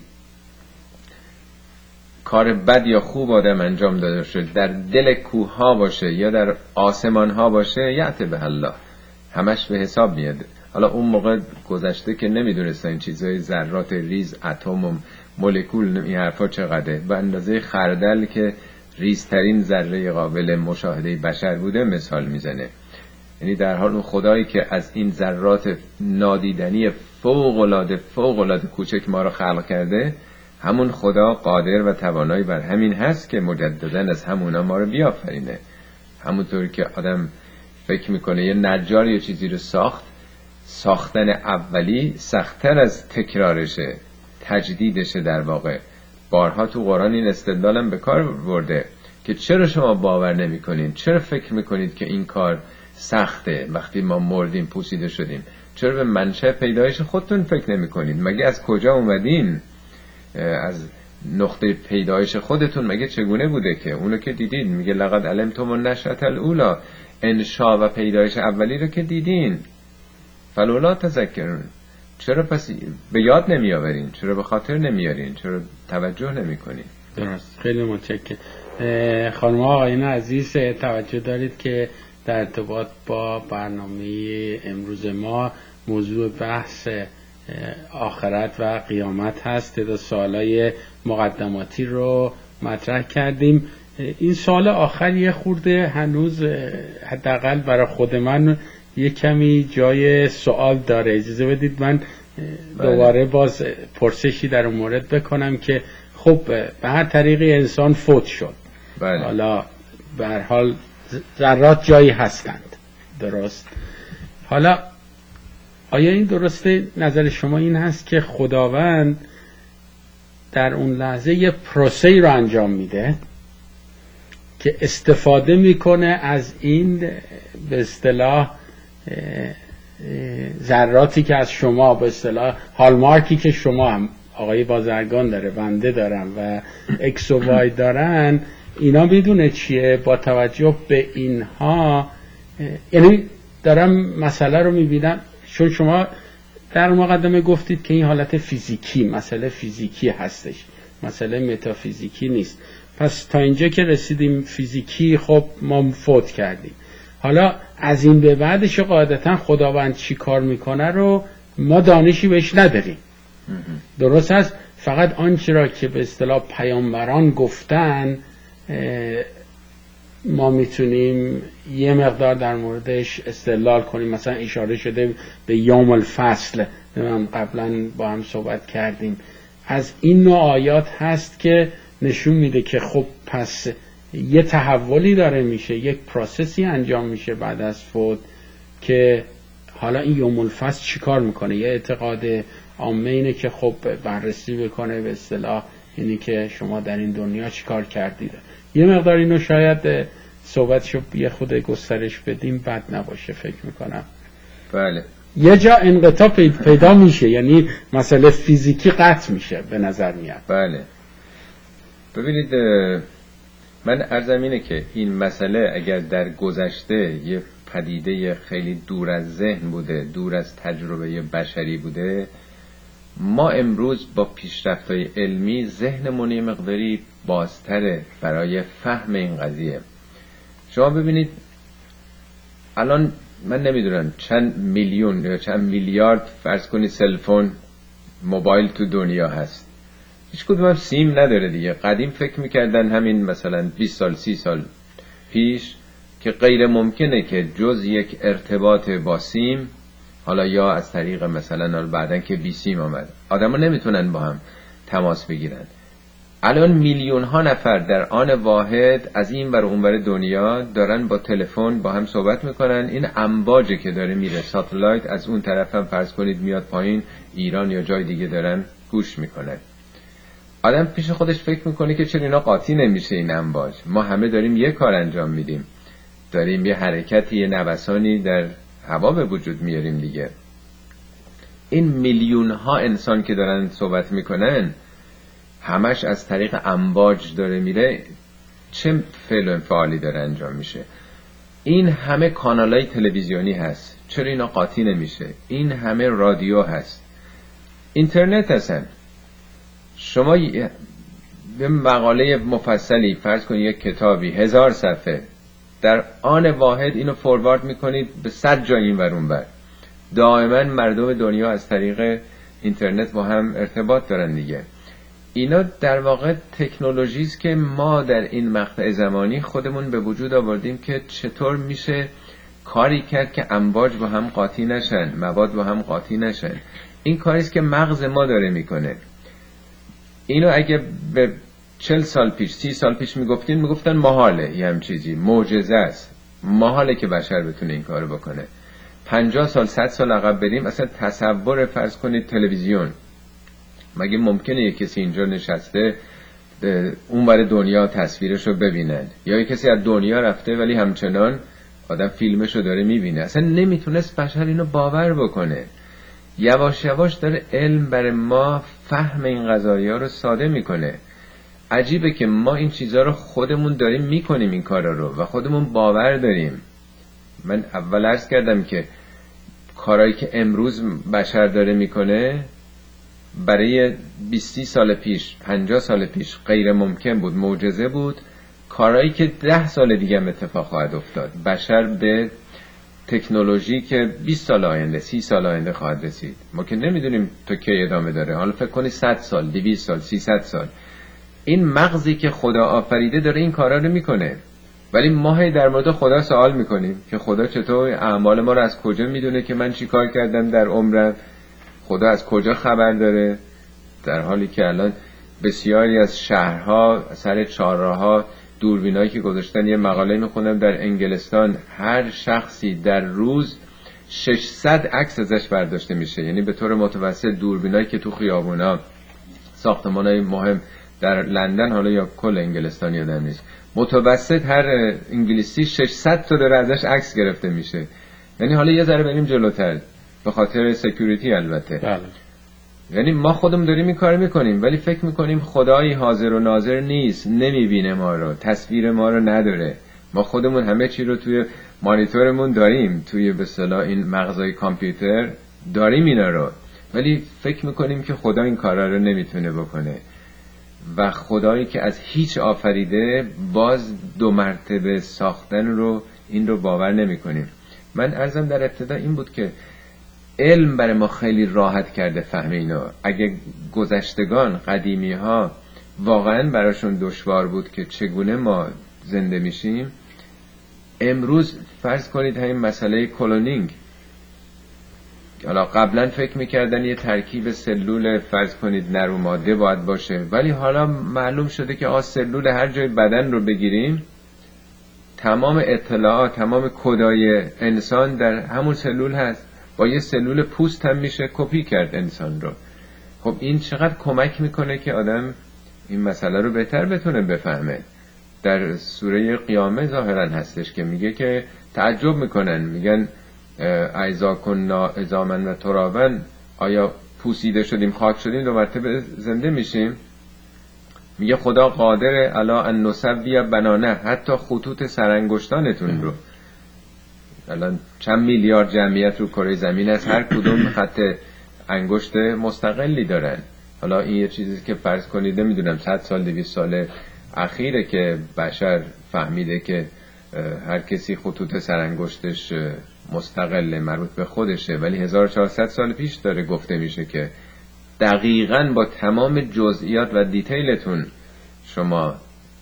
کار بد یا خوب آدم انجام داده شد، در دل کوه ها باشه یا در آسمان ها باشه، یعت به الله، همش به حساب میاد. حالا اون موقع گذشته که نمیدونستن این چیزهای ذرات ریز، اتم و مولکول، این حرفا چقدره. به اندازه خردل که ریزترین ذره قابل مشاهده بشر بوده مثال میزنه. یعنی در حال اون خدایی که از این ذرات نادیدنی فوق العاده فوق العاده کوچک ما رو خلق کرده، همون خدا قادر و توانایی بر همین هست که مجدداً از همونا ما رو بیافرینه. همونطور که آدم فکر میکنه یه نجار یه چیزی رو ساخت، ساختن اولی سخت‌تر از تکرارشه، تجدیدشه. در واقع بارها تو قرآن این استدلالم به کار برده که چرا شما باور نمی‌کنین؟ چرا فکر میکنید که این کار سخته؟ وقتی ما مردیم پوسیده شدیم، چرا به منشأ پیدایش خودتون فکر نمی‌کنید؟ مگه از کجا اومدین؟ از نقطه پیدایش خودتون مگه چگونه بوده که اونو که دیدین؟ میگه لقد علمتم النشأة الاولی، انشا و پیدایش اولی رو که دیدین، فلولا تذکرون. چرا پس به یاد نمی آورین؟ چرا به خاطر نمی آورین؟ چرا توجه نمی کنین؟ درست. خیلی متشکرم. خانم ها آقایان عزیز، توجه دارید که در ارتباط با برنامه امروز ما موضوع بحث آخرت و قیامت هست. دو سوالای مقدماتی رو مطرح کردیم. این سوال آخر یه خورده هنوز حداقل برای خود من یه کمی جای سوال داره. اجازه بدید من دوباره باز پرسشی در اون مورد بکنم که خب به هر طریقی انسان فوت شد، بله. حالا به هر حال ذرات جایی هستند، درست؟ حالا آیا این درسته؟ نظر شما این هست که خداوند در اون لحظه یه پروسه‌ای رو انجام میده که استفاده میکنه از این به اصطلاح ذراتی که از شما، به اصطلاح هالمارکی که شما هم آقای بازرگان داره، بنده دارم و اکس و وای دارن، اینا میدونه چیه؟ با توجه به اینها، یعنی دارم مسئله رو میبینم، چون شما در مقدمه گفتید که این حالت فیزیکی، مسئله فیزیکی هستش، مسئله متافیزیکی نیست. پس تا اینجا که رسیدیم فیزیکی، خب ما فوت کردیم. حالا از این به بعدش قاعدتا خداوند چی کار میکنه رو ما دانشی بهش نداریم. درست هست؟ فقط آنچه را که به اصطلاح پیامبران گفتن ما میتونیم یه مقدار در موردش استدلال کنیم. مثلا اشاره شده به یوم الفصل، من قبلا با هم صحبت کردیم. از این نوع آیات هست که نشون میده که خب پس یه تحولی داره میشه، یک پروسسی انجام میشه بعد از فوت، که حالا این یوم الفصل چی کار میکنه؟ یه اعتقاد عامه اینه که خب بررسی بکنه به اصطلاح اینی که شما در این دنیا چی کار کردید. یه مقدار اینو شاید صحبتشو یه خود گسترش بدیم بد نباشه فکر میکنم. بله. یه جا انقطاع پیدا میشه، یعنی مسئله فیزیکی قطع میشه به نظر میاد. بله. ببینید من عرضم اینه که این مسئله اگر در گذشته یه پدیده خیلی دور از ذهن بوده، دور از تجربه بشری بوده، ما امروز با پیشرفت‌های علمی ذهنمون یه مقداری بازتره برای فهم این قضیه. شما ببینید الان من نمیدونم چند میلیون یا چند میلیارد فرض کنید سلفون موبایل تو دنیا هست، هیچ کدوم هم سیم نداره دیگه. قدیم فکر میکردن همین مثلا بیست سال سی سال پیش که غیر ممکنه که جز یک ارتباط با سیم، حالا یا از طریق مثلا بعدن که بی سیم آمد، آدم ها نمیتونن با هم تماس بگیرن. الان میلیون ها نفر در آن واحد از این ور اون ور دنیا دارن با تلفن با هم صحبت میکنن. این امواجی که داره میره، ساتلایت از اون طرف هم فرض کنید میاد پایین، ایران یا جای دیگه دارن گوش میکنن. آدم پیش خودش فکر میکنه که چرا اینا قاطی نمیشه این امواج؟ ما همه داریم یه کار انجام میدیم، داریم یه حرکتی، یه نوسانی در هوا به وجود میاریم دیگه. این میلیون ها انسان که دارن صحبت میکنن همش از طریق امواج داره میره، چه فعل و انفعالی داره انجام میشه؟ این همه کانالای تلویزیونی هست، چرا اینا قاطی نمیشه؟ این همه رادیو هست، اینترنت هستن. شما به مقاله مفصلی فرض کنید یک کتابی هزار صفحه، در آن واحد اینو فوروارد میکنید به صد جای این ور اون ور. دائما مردم دنیا از طریق اینترنت با هم ارتباط دارن دیگه. اینا در واقع تکنولوژی است که ما در این مقطع زمانی خودمون به وجود آوردیم که چطور میشه کاری کرد که امواج با هم قاطی نشن، مواد با هم قاطی نشن. این کاری است که مغز ما داره میکنه. اینو اگه به چهل سال پیش، سی سال پیش میگفتین، میگفتن محاله، یه هم چیزی معجزه است، محاله که بشر بتونه این کارو بکنه. پنجاه سال، صد سال عقب بریم، اصلا تصور فرض کنید تلویزیون، مگه ممکنه یک کسی اینجا نشسته اون ور دنیا تصویرشو ببینن؟ یا یک کسی از دنیا رفته ولی همچنان آدم فیلمشو داره میبینه؟ اصلا نمیتونست بشر اینو باور بکنه. یواش یواش داره علم برای ما فهم این قضایا رو ساده میکنه. عجیبه که ما این چیزها رو خودمون داریم میکنیم، این کارا رو، و خودمون باور داریم. من اول عرض کردم که کارهایی که امروز بشر داره میکنه برای بیست سال پیش، پنجاه سال پیش غیر ممکن بود، معجزه بود. کارهایی که ده سال دیگه هم اتفاق خواهد افتاد. بشر به تکنولوژی که بیست سال آینده، سی سال آینده خواهد رسید. ما که نمیدونیم تا کی ادامه داره. حالا فکر کنی صد سال، دویست سال، سیصد سال. این مغزی که خدا آفریده داره این کارا رو میکنه. ولی ما هی در مورد خدا سوال میکنیم که خدا چطور اعمال ما رو از کجا میدونه که من چی کار کردم در عمرم؟ خدا از کجا خبر داره؟ در حالی که الان بسیاری از شهرها سر چهارراه‌ها دوربینایی که گذاشتن، یه مقاله میخونم در انگلستان هر شخصی در روز ششصد عکس ازش برداشته میشه. یعنی به طور متوسط دوربینایی که تو خیابونا، ساختمانای مهم در لندن، حالا یا کل انگلستان یادم نیست، متوسط هر انگلیسی ششصد تا داره ازش عکس گرفته میشه. یعنی حالا یه ذره بریم جلوتر، به خاطر سکیوریتی البته. بله. یعنی ما خودمون داریم این کار میکنیم، ولی فکر میکنیم خدایی حاضر و ناظر نیست، نمیبینه ما رو، تصویر ما رو نداره. ما خودمون همه چی رو توی مانیتورمون داریم، توی به اصطلاح این مغزای کامپیوتر داریم اینا رو، ولی فکر میکنیم که خدا این کارا رو نمیتونه بکنه. و خدایی که از هیچ آفریده باز دو مرتبه ساختن رو، این رو باور نمیکنیم. من عرضم در ابتدا این بود که علم برای ما خیلی راحت کرده فهم اینو. اگه گذشتگان، قدیمی ها واقعا براشون دشوار بود که چگونه ما زنده میشیم، امروز فرض کنید همین مسئله کلونینگ، حالا قبلا فکر میکردن یه ترکیب سلول فرض کنید نر و ماده باید باشه، ولی حالا معلوم شده که آ سلول هر جای بدن رو بگیریم، تمام اطلاعات، تمام کدای انسان در همون سلول هست. با یه سلول پوست هم میشه کپی کرد انسان رو. خب این چقدر کمک میکنه که آدم این مسئله رو بهتر بتونه بفهمه. در سوره قیامه ظاهرا هستش که میگه که تعجب میکنن، میگن ایذا کنا عظاما و ترابا، آیا پوسیده شدیم، خاک شدیم، دو مرتبه زنده میشیم؟ میگه خدا قادر علی ان نسوی بنانه، حتی خطوط سرانگشتانتون رو. الان چند میلیارد جمعیت رو کره زمین است، هر کدوم خط انگشت مستقلی دارن. حالا این یه چیزی که فرض کنید نمیدونم صد سال، دویست سال اخیره که بشر فهمیده که هر کسی خطوط سرانگشتش مستقل، مربوط به خودشه، ولی هزار و چهارصد سال پیش داره گفته میشه که دقیقاً با تمام جزئیات و دیتیلتون شما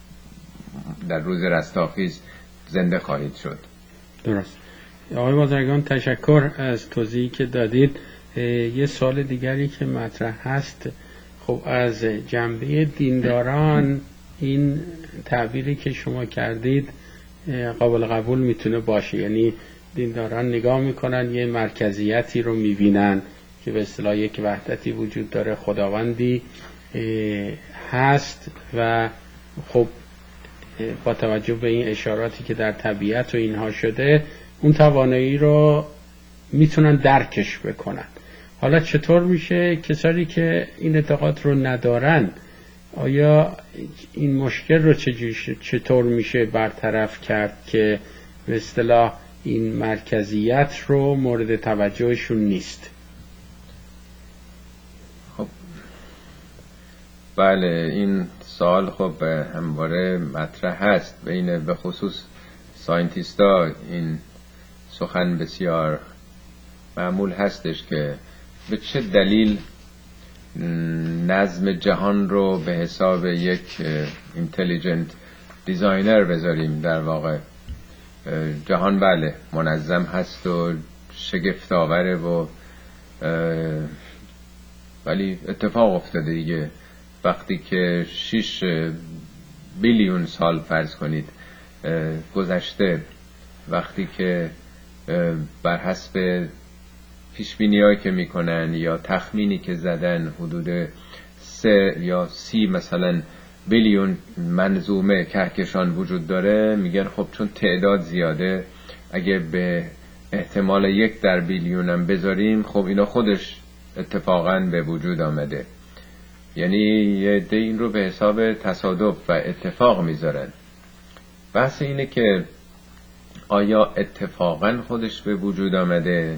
در روز رستاخیز زنده خواهید شد. درست. آقای بازرگان تشکر از توضیحی که دادید. یه سوال دیگری که مطرح هست، خب خب از جنبه دینداران این تعبیری که شما کردید قابل قبول میتونه باشه. یعنی دینداران نگاه میکنن یه مرکزیتی رو میبینن که به اصطلاح یک وحدتی وجود داره، خداوندی هست و خب با توجه به این اشاراتی که در طبیعت و اینها شده اون توانایی رو میتونن درکش بکنن. حالا چطور میشه کسانی که این اعتقاد رو ندارن، آیا این مشکل رو چطور میشه برطرف کرد که به اصطلاح این مرکزیت رو مورد توجهشون نیست؟ خب بله، این سوال خب همواره مطرح هست بین به خصوص ساینتیستا. این سخن بسیار معمول هستش که به چه دلیل نظم جهان رو به حساب یک اینتلیجنت دیزاینر بذاریم. در واقع جهان بله منظم هست و شگفت آوره و ولی اتفاق افتاده دیگه. وقتی که شش بیلیون سال فرض کنید گذشته، وقتی که بر حسب پیشبینی‌هایی که میکنن یا تخمینی که زدن حدود سه یا سی مثلا بیلیون منظومه کهکشان وجود داره، میگن خب چون تعداد زیاده اگه به احتمال یک در بیلیون هم بذاریم خب اینا خودش اتفاقا به وجود آمده. یعنی یه عده این رو به حساب تصادف و اتفاق میذارن. بحث اینه که آیا اتفاقا خودش به وجود آمده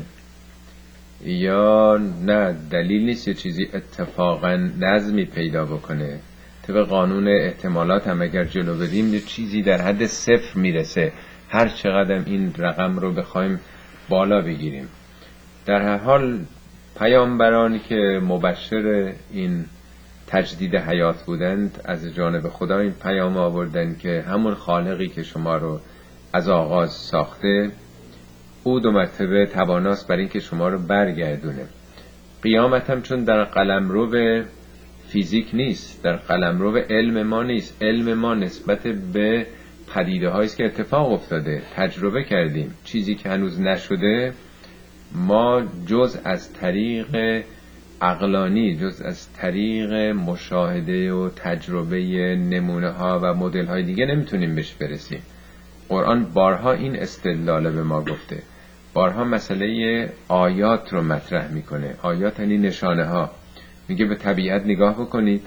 یا نه، دلیل نیست یه چیزی اتفاقا نظمی پیدا بکنه. طبق قانون احتمالات هم اگر جلو بریم یه چیزی در حد صفر میرسه هر چقدر این رقم رو بخوایم بالا بگیریم. در هر حال پیامبرانی که مبشر این تجدید حیات بودند از جانب خدا این پیام آوردن که همون خالقی که شما رو از آغاز ساخته او دو مرتبه تواناست بر این که شما رو برگردونه. قیامت هم چون در قلمرو فیزیک نیست، در قلمرو علم ما نیست. علم ما نسبت به پدیده هایی است که اتفاق افتاده، تجربه کردیم. چیزی که هنوز نشده ما جز از طریق عقلانی، جز از طریق مشاهده و تجربه نمونه ها و مدل های دیگه نمیتونیم بهش برسیم. قرآن بارها این استدلال به ما گفته، بارها مسئله آیات رو مطرح میکنه. آیات یعنی نشانه ها. میگه به طبیعت نگاه بکنید،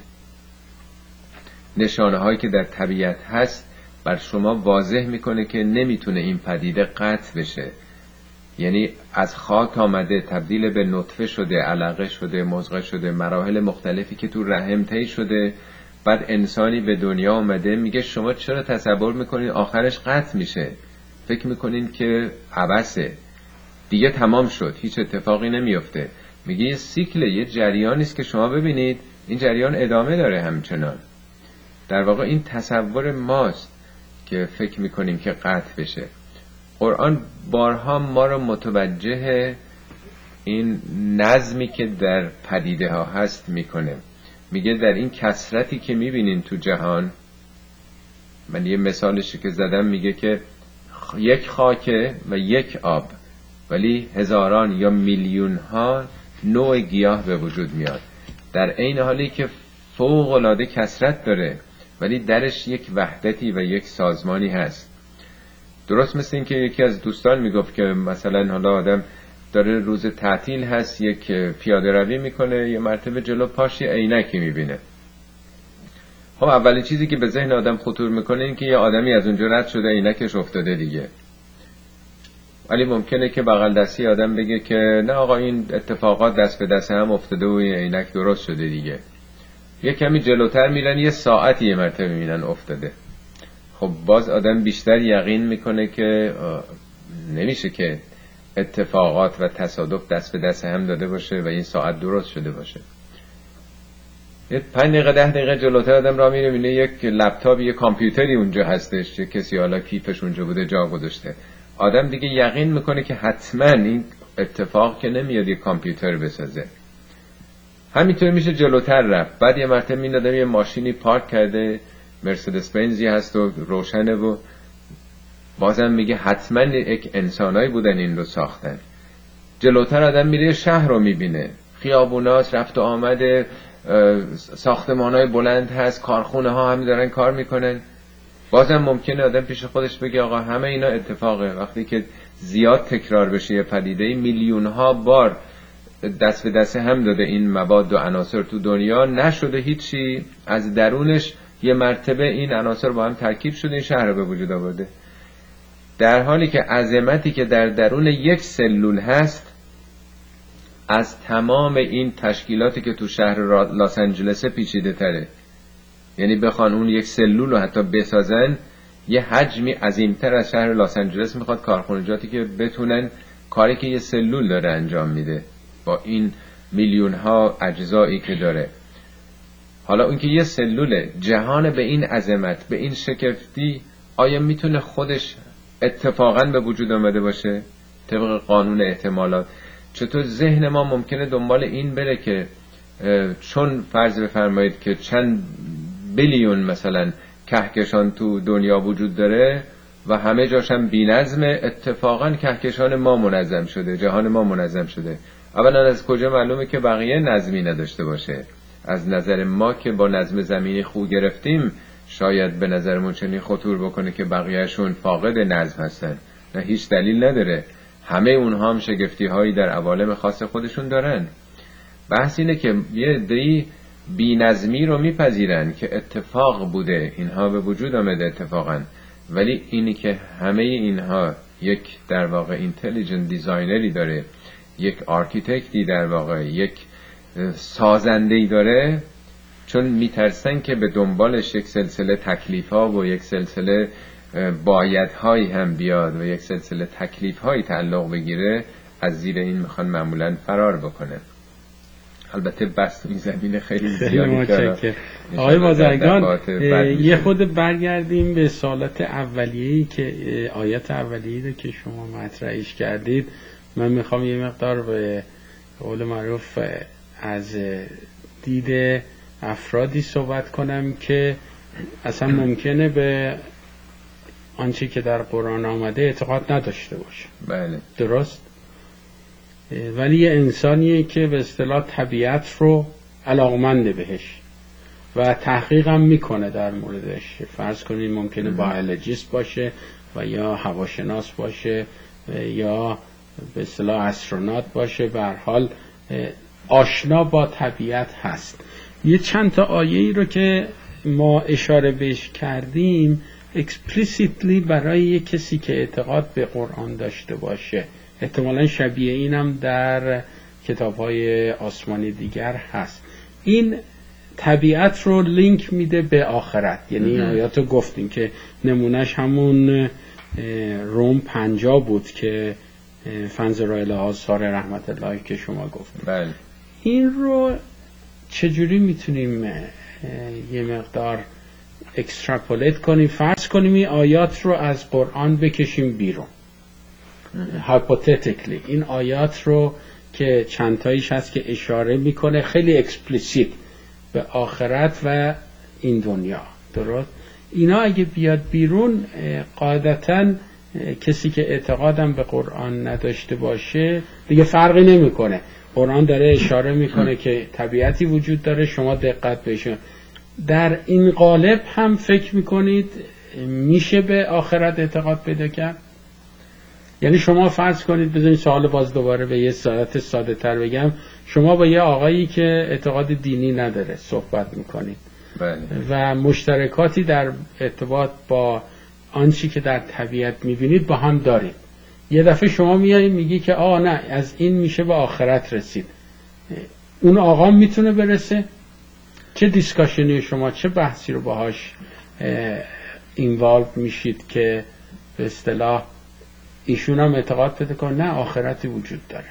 نشانه هایی که در طبیعت هست بر شما واضح میکنه که نمیتونه این پدیده قطع بشه. یعنی از خاک آمده، تبدیل به نطفه شده، علقه شده، مضغه شده، مراحل مختلفی که تو رحم طی شده، بعد انسانی به دنیا آمده. میگه شما چرا تصور میکنین آخرش قطع میشه؟ فکر میکنین که عبثه دیگه، تمام شد، هیچ اتفاقی نمیفته. میگه یه سیکل، یه جریانی است که شما ببینید این جریان ادامه داره همچنان. در واقع این تصور ماست که فکر میکنیم که قطع بشه. قرآن بارها ما رو متوجه این نظمی که در پدیده ها هست میکنه. میگه در این کثرتی که میبینین تو جهان، من یه مثالشی که زدم میگه که یک خاکه و یک آب ولی هزاران یا میلیون ها نوع گیاه به وجود میاد، در عین حالی که فوق العاده کثرت داره ولی درش یک وحدتی و یک سازمانی هست. درست مثل این که یکی از دوستان میگفت که مثلا حالا آدم داره روز تعطیل هست، یک پیاده روی میکنه، یه مرتبه جلو پاش یه عینکی میبینه. خب اولین چیزی که به ذهن آدم خطور میکنه این که یه آدمی از اونجا رد شده عینکش افتاده دیگه. ولی ممکنه که بغل دستی آدم بگه که نه آقا این اتفاقات دست به دست هم افتاده و یه عینک درست شده دیگه. یه کمی جلوتر میرن یه ساعتی یه مرتبه میبینن افتاده. خب باز آدم بیشتر یقین میکنه که نمیشه که اتفاقات و تصادف دست به دست هم داده باشه و این ساعت درست شده باشه. یه پنج دقیقه ده دقیقه جلوتر آدم راه میره میبینه یک لپتاپ، یک کامپیوتری اونجا هستش، چه کسی حالا کیفش اونجا بوده جا گذاشته. آدم دیگه یقین میکنه که حتما این اتفاق که نمیاد یک کامپیوتر بسازه. همینطور میشه جلوتر رفت. بعد یه مرتبه میندادم یه ماشینی پارک کرده، مرسدس بنزی هست و روشنه و بازم میگه حتما یک انسانایی بودن این رو ساختن. جلوتر آدم میره شهر رو میبینه، خیابونات رفت و آمده، ساختمانای بلند هست، کارخونه ها هم دارن کار میکنن. بازم ممکنه آدم پیش خودش بگه آقا همه اینا اتفاقه. وقتی که زیاد تکرار بشه یه پدیده، میلیون ها بار دست به دست هم داده این مواد و عناصر تو دنیا، نشده هیچی، از درونش یه مرتبه این عناصر با هم ترکیب شده این شهر رو به وجود آورده. در حالی که عظمتی که در درون یک سلول هست از تمام این تشکیلاتی که تو شهر لس آنجلس پیچیده تره. یعنی بخوان اون یک سلول رو حتی بسازن یه حجمی عظیمتر از شهر لس آنجلس میخواد کارخانجاتی که بتونن کاری که یه سلول داره انجام میده با این میلیون ها اجزایی که داره. حالا اون که یه سلوله، جهان به این عظمت، به این شگفتی، آیا میتونه خودش اتفاقا به وجود آمده باشه طبق قانون احتمالات؟ چطور ذهن ما ممکنه دنبال این بره که چون فرض بفرمایید که چند بیلیون مثلا کهکشان تو دنیا وجود داره و همه جاشم بی‌نظمه، اتفاقا کهکشان ما منظم شده، جهان ما منظم شده. اولا از کجا معلومه که بقیه نظمی نداشته باشه؟ از نظر ما که با نظم زمینی خو گرفتیم شاید به نظرمون چنین خطور بکنه که بقیهشون فاقد نظم هستن. نه، هیچ دلیل نداره. همه اونها هم شگفتی هایی در عوالم خاص خودشون دارن. بحث اینه که یه عده‌ای بی‌نظمی رو میپذیرن که اتفاق بوده، اینها به وجود آمده اتفاقا، ولی اینی که همه اینها یک در واقع اینتلیجنت دیزاینری داره، یک آرکیتکتی در واقع، یک سازنده‌ای داره، چون میترسن که به دنبالش یک سلسله تکلیف‌ها و یک سلسله بایدهایی هم بیاد و یک سلسله تکلیف‌هایی تعلق بگیره، از زیر این میخوان معمولاً فرار بکنه. البته بس این زمینه خیلی زیادی داره. آقای بازرگان، یه خود برگردیم به سوالات اولیه‌ای که آیات اولیه‌ای رو که شما مطرحش کردید. من میخوام یه مقدار به قول معروف از دید افرادی صحبت کنم که اصلا ممکنه به آنچه که در قرآن آمده اعتقاد نداشته باشه. بله. درست؟ ولی یه انسانیه که به اصطلاح طبیعت رو علاقمنده بهش و تحقیق هم میکنه در موردش. فرض کنید ممکنه بیولوژیست باشه و یا هواشناس باشه یا به اصطلاح استرونات باشه، به هر حال آشنا با طبیعت هست. یه چند تا آیه‌ای رو که ما اشاره بهش کردیم اکسپلیسیتلی برای یک کسی که اعتقاد به قرآن داشته باشه، احتمالاً شبیه اینم در کتاب‌های آسمانی دیگر هست. این طبیعت رو لینک میده به آخرت. یعنی آیاتو گفتیم که نمونهش همون روم پنجاه بود که فنظر الی آثار رحمت الله که شما گفتیم. بله. این رو چجوری میتونیم یه مقدار اکستراپولیت کنیم؟ فرض کنیم این آیات رو از قرآن بکشیم بیرون، هایپوتتیکلی این آیات رو که چند تاییش هست که اشاره میکنه خیلی اکسپلیسیت به آخرت و این دنیا، درست؟ اینا اگه بیاد بیرون قاعدتاً کسی که اعتقادم به قرآن نداشته باشه دیگه فرقی نمیکنه. قرآن داره اشاره میکنه که طبیعتی وجود داره، شما دقت بهش. در این قالب هم فکر میکنید میشه به آخرت اعتقاد پیدا کرد؟ یعنی شما فرض کنید، بذارید سوال باز دوباره به یه صورت ساده تر بگم، شما با یه آقایی که اعتقاد دینی نداره صحبت میکنید. بله. و مشترکاتی در ارتباط با آنچه که در طبیعت میبینید با هم دارید. یه دفعه شما میایید میگی که آه نه، از این میشه به آخرت رسید. اون آقا میتونه برسه؟ چه دیسکاشنی شما، چه بحثی رو باهاش اینوالو میشید که به اصطلاح ایشون هم اعتقاد پیدا کنه نه آخرتی وجود داره؟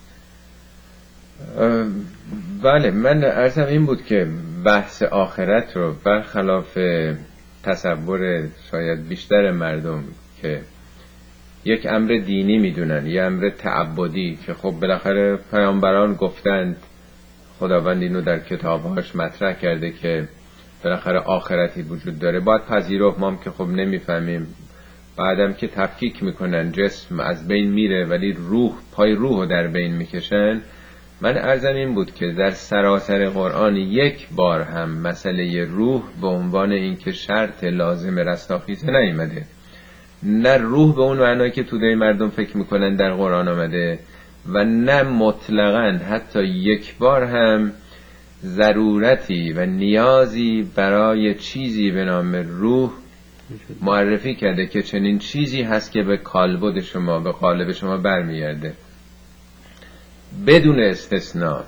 بله، من عرضم این بود که بحث آخرت رو برخلاف تصور شاید بیشتر مردم که یک امر دینی میدونن، یک امر تعبدی که خب بالاخره پیامبران گفتند، خداوند اینو در کتابهاش مطرح کرده که بالاخره آخرتی وجود داره، باید پذیرفت. ما هم که خب نمیفهمیم، بعدم که تفکیک میکنن جسم از بین میره ولی روح، پای روح رو در بین میکشن. من عرضم این بود که در سراسر قرآن یک بار هم مسئله روح به عنوان اینکه شرط لازم رستاخیزه نیامده. نه روح به اون معنایی که توده مردم فکر میکنن در قرآن آمده، و نه مطلقاً حتی یک بار هم ضرورتی و نیازی برای چیزی به نام روح معرفی کرده که چنین چیزی هست که به کالبد شما، به قالب شما برمیگرده. بدون استثناء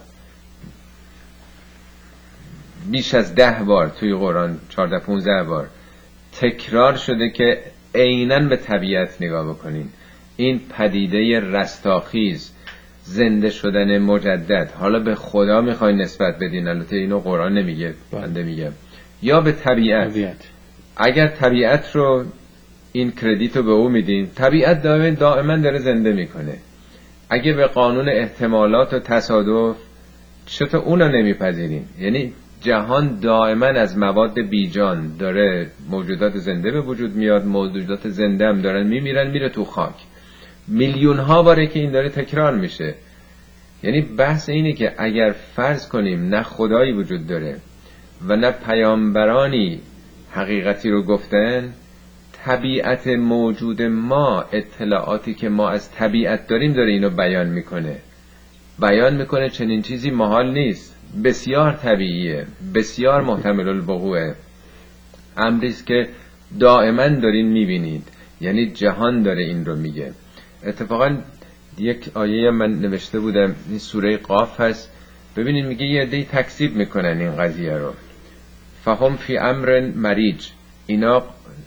بیش از ده بار توی قرآن، چهارده پونزده بار تکرار شده که عیناً به طبیعت نگاه بکنین. این پدیده رستاخیز، زنده شدن مجدد، حالا به خدا میخواین نسبت بدین، البته اینو قرآن نمیگه، بنده میگم، یا به طبیعت. طبیعت اگر طبیعت رو این کردیت رو به او میدین، طبیعت دائما دائما داره زنده میکنه. اگه به قانون احتمالات و تصادف، چطور اونو نمیپذیرین؟ یعنی جهان دائما از مواد بیجان داره موجودات زنده به وجود میاد، موجودات زنده هم دارن میمیرن، میره تو خاک. میلیون ها باره که این داره تکرار میشه. یعنی بحث اینه که اگر فرض کنیم نه خدایی وجود داره و نه پیامبرانی حقیقتی رو گفتن، طبیعت موجود ما، اطلاعاتی که ما از طبیعت داریم داره اینو بیان میکنه. بیان میکنه چنین چیزی محال نیست، بسیار طبیعیه، بسیار محتمل الوقوعه، امریست که دائما دارین میبینید. یعنی جهان داره این رو میگه. اتفاقا یک آیه من نوشته بودم، این سوره قاف هست، ببینید میگه یه عده‌ای تکذیب میکنن این قضیه رو، فهم فی امر مریج. اینا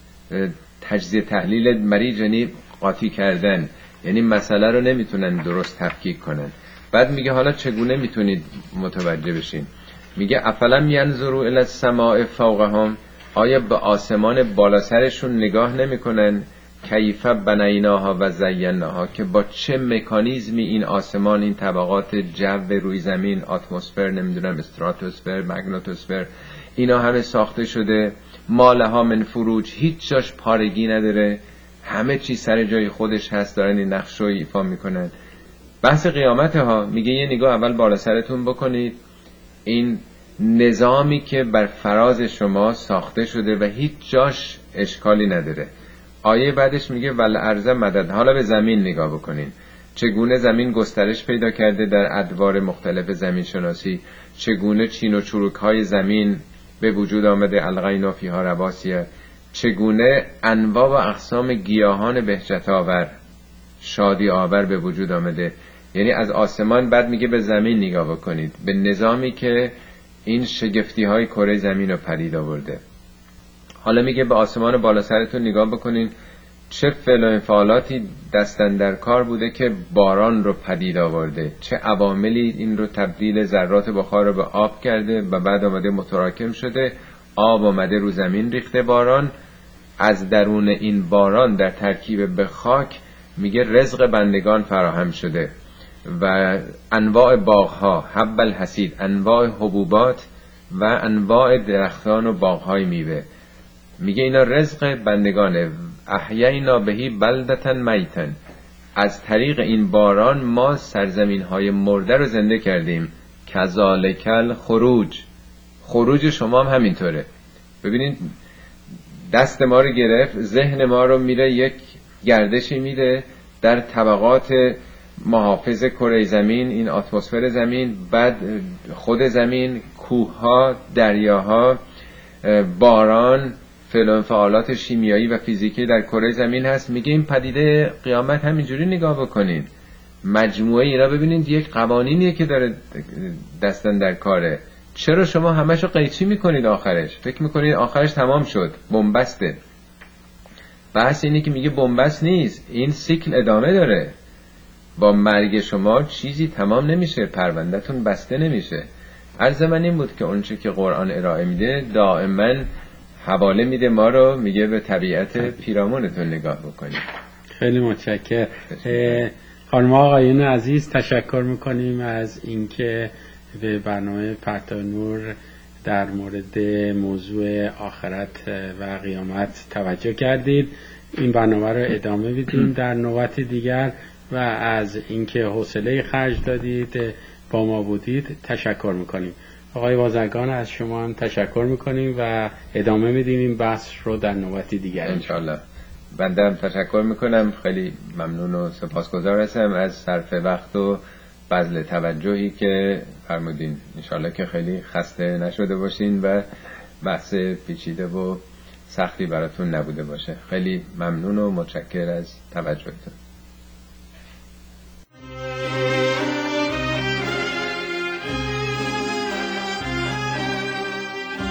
تجزیه تحلیل مریج یعنی قاطی کردن، یعنی مسئله رو نمیتونن درست تفکیک کنن. بعد میگه حالا چگونه میتونید متوجه بشین؟ میگه افلم ینظروا الی السماء فوقهم، آیا به آسمان بالا سرشون نگاه نمیکنن؟ کیف بنیناها و زیناها، که با چه مکانیزمی این آسمان، این طبقات جو روی زمین، اتمسفر، نمیدونم استراتوسفر، مگنتوسفر، اینا همه ساخته شده. مالها من فروج، هیچ جاش پارگی نداره، همه چی سر جای خودش هست، دارن این نقش رو ایفا میکنن. بحث قیامت ها میگه یه نگاه اول بالا سرتون بکنید، این نظامی که بر فراز شما ساخته شده و هیچ جاش اشکالی نداره. آیه بعدش میگه والارض مدد، حالا به زمین نگاه بکنین، چگونه زمین گسترش پیدا کرده در ادوار مختلف زمین شناسی، چگونه چین و چروک های زمین به وجود آمده، الغینا فیها رواسیه، چگونه انواع و اقسام گیاهان بهجت آور، شادی آور به وجود آمده. یعنی از آسمان. بعد میگه به زمین نگاه بکنید، به نظامی که این شگفتی های کره زمین رو پدید آورده. حالا میگه به آسمان بالا سرتون نگاه بکنین، چه فعل و انفعالاتی دستن در کار بوده که باران رو پدید آورده، چه عواملی این رو تبدیل ذرات بخار رو به آب کرده و بعد آمده متراکم شده، آب آمده رو زمین ریخته باران. از درون این باران در ترکیب به خاک میگه رزق بندگان فراهم شده و انواع باغها، حب الحصید، انواع حبوبات و انواع درختان و باغهای میوه. میگه اینا رزق بندگانه. احیینا بهی بلدتن میتن، از طریق این باران ما سرزمین های مرده رو زنده کردیم. کذالک الخروج، خروج شما هم همینطوره. ببینید دست ما رو گرفت، ذهن ما رو میره یک گردشی میده در طبقات محافظ کره زمین، این اتمسفر زمین، بعد خود زمین، کوهها، دریاها، باران، فعل و انفعالات شیمیایی و فیزیکی در کره زمین هست. میگه این پدیده قیامت همینجوری نگاه بکنین، مجموعه اینا ببینید یک قوانینیه که داره دستن در کاره. چرا شما همشو قیچی میکنید آخرش؟ فکر میکنید آخرش تمام شد، بنبسته. بحث اینه که میگه بنبست نیست، این سیکل ادامه داره. با مرگ شما چیزی تمام نمیشه، پروندهتون بسته نمیشه. عرض من این بود که اونچه که قرآن ارائه میده دائما حواله میده ما رو، میگه به طبیعت پیرامونتون نگاه بکنید. خیلی متشکرم. خانم آقایون عزیز، تشکر میکنیم از اینکه به برنامه پرتو نور در مورد موضوع آخرت و قیامت توجه کردید. این برنامه رو ادامه بدیم در نوبت دیگر و از اینکه حوصله خرج دادید با ما بودید تشکر میکنیم. آقای بازرگان از شما هم تشکر میکنیم و ادامه میدیم این بحث رو در نوبت دیگر انشالله. بنده هم تشکر میکنم، خیلی ممنون و سپاسگزار هستم از صرف وقت و بذل توجهی که فرمودین. انشالله که خیلی خسته نشده باشین و بحث پیچیده و سختی براتون نبوده باشه. خیلی ممنون و متشکر از توجهتون.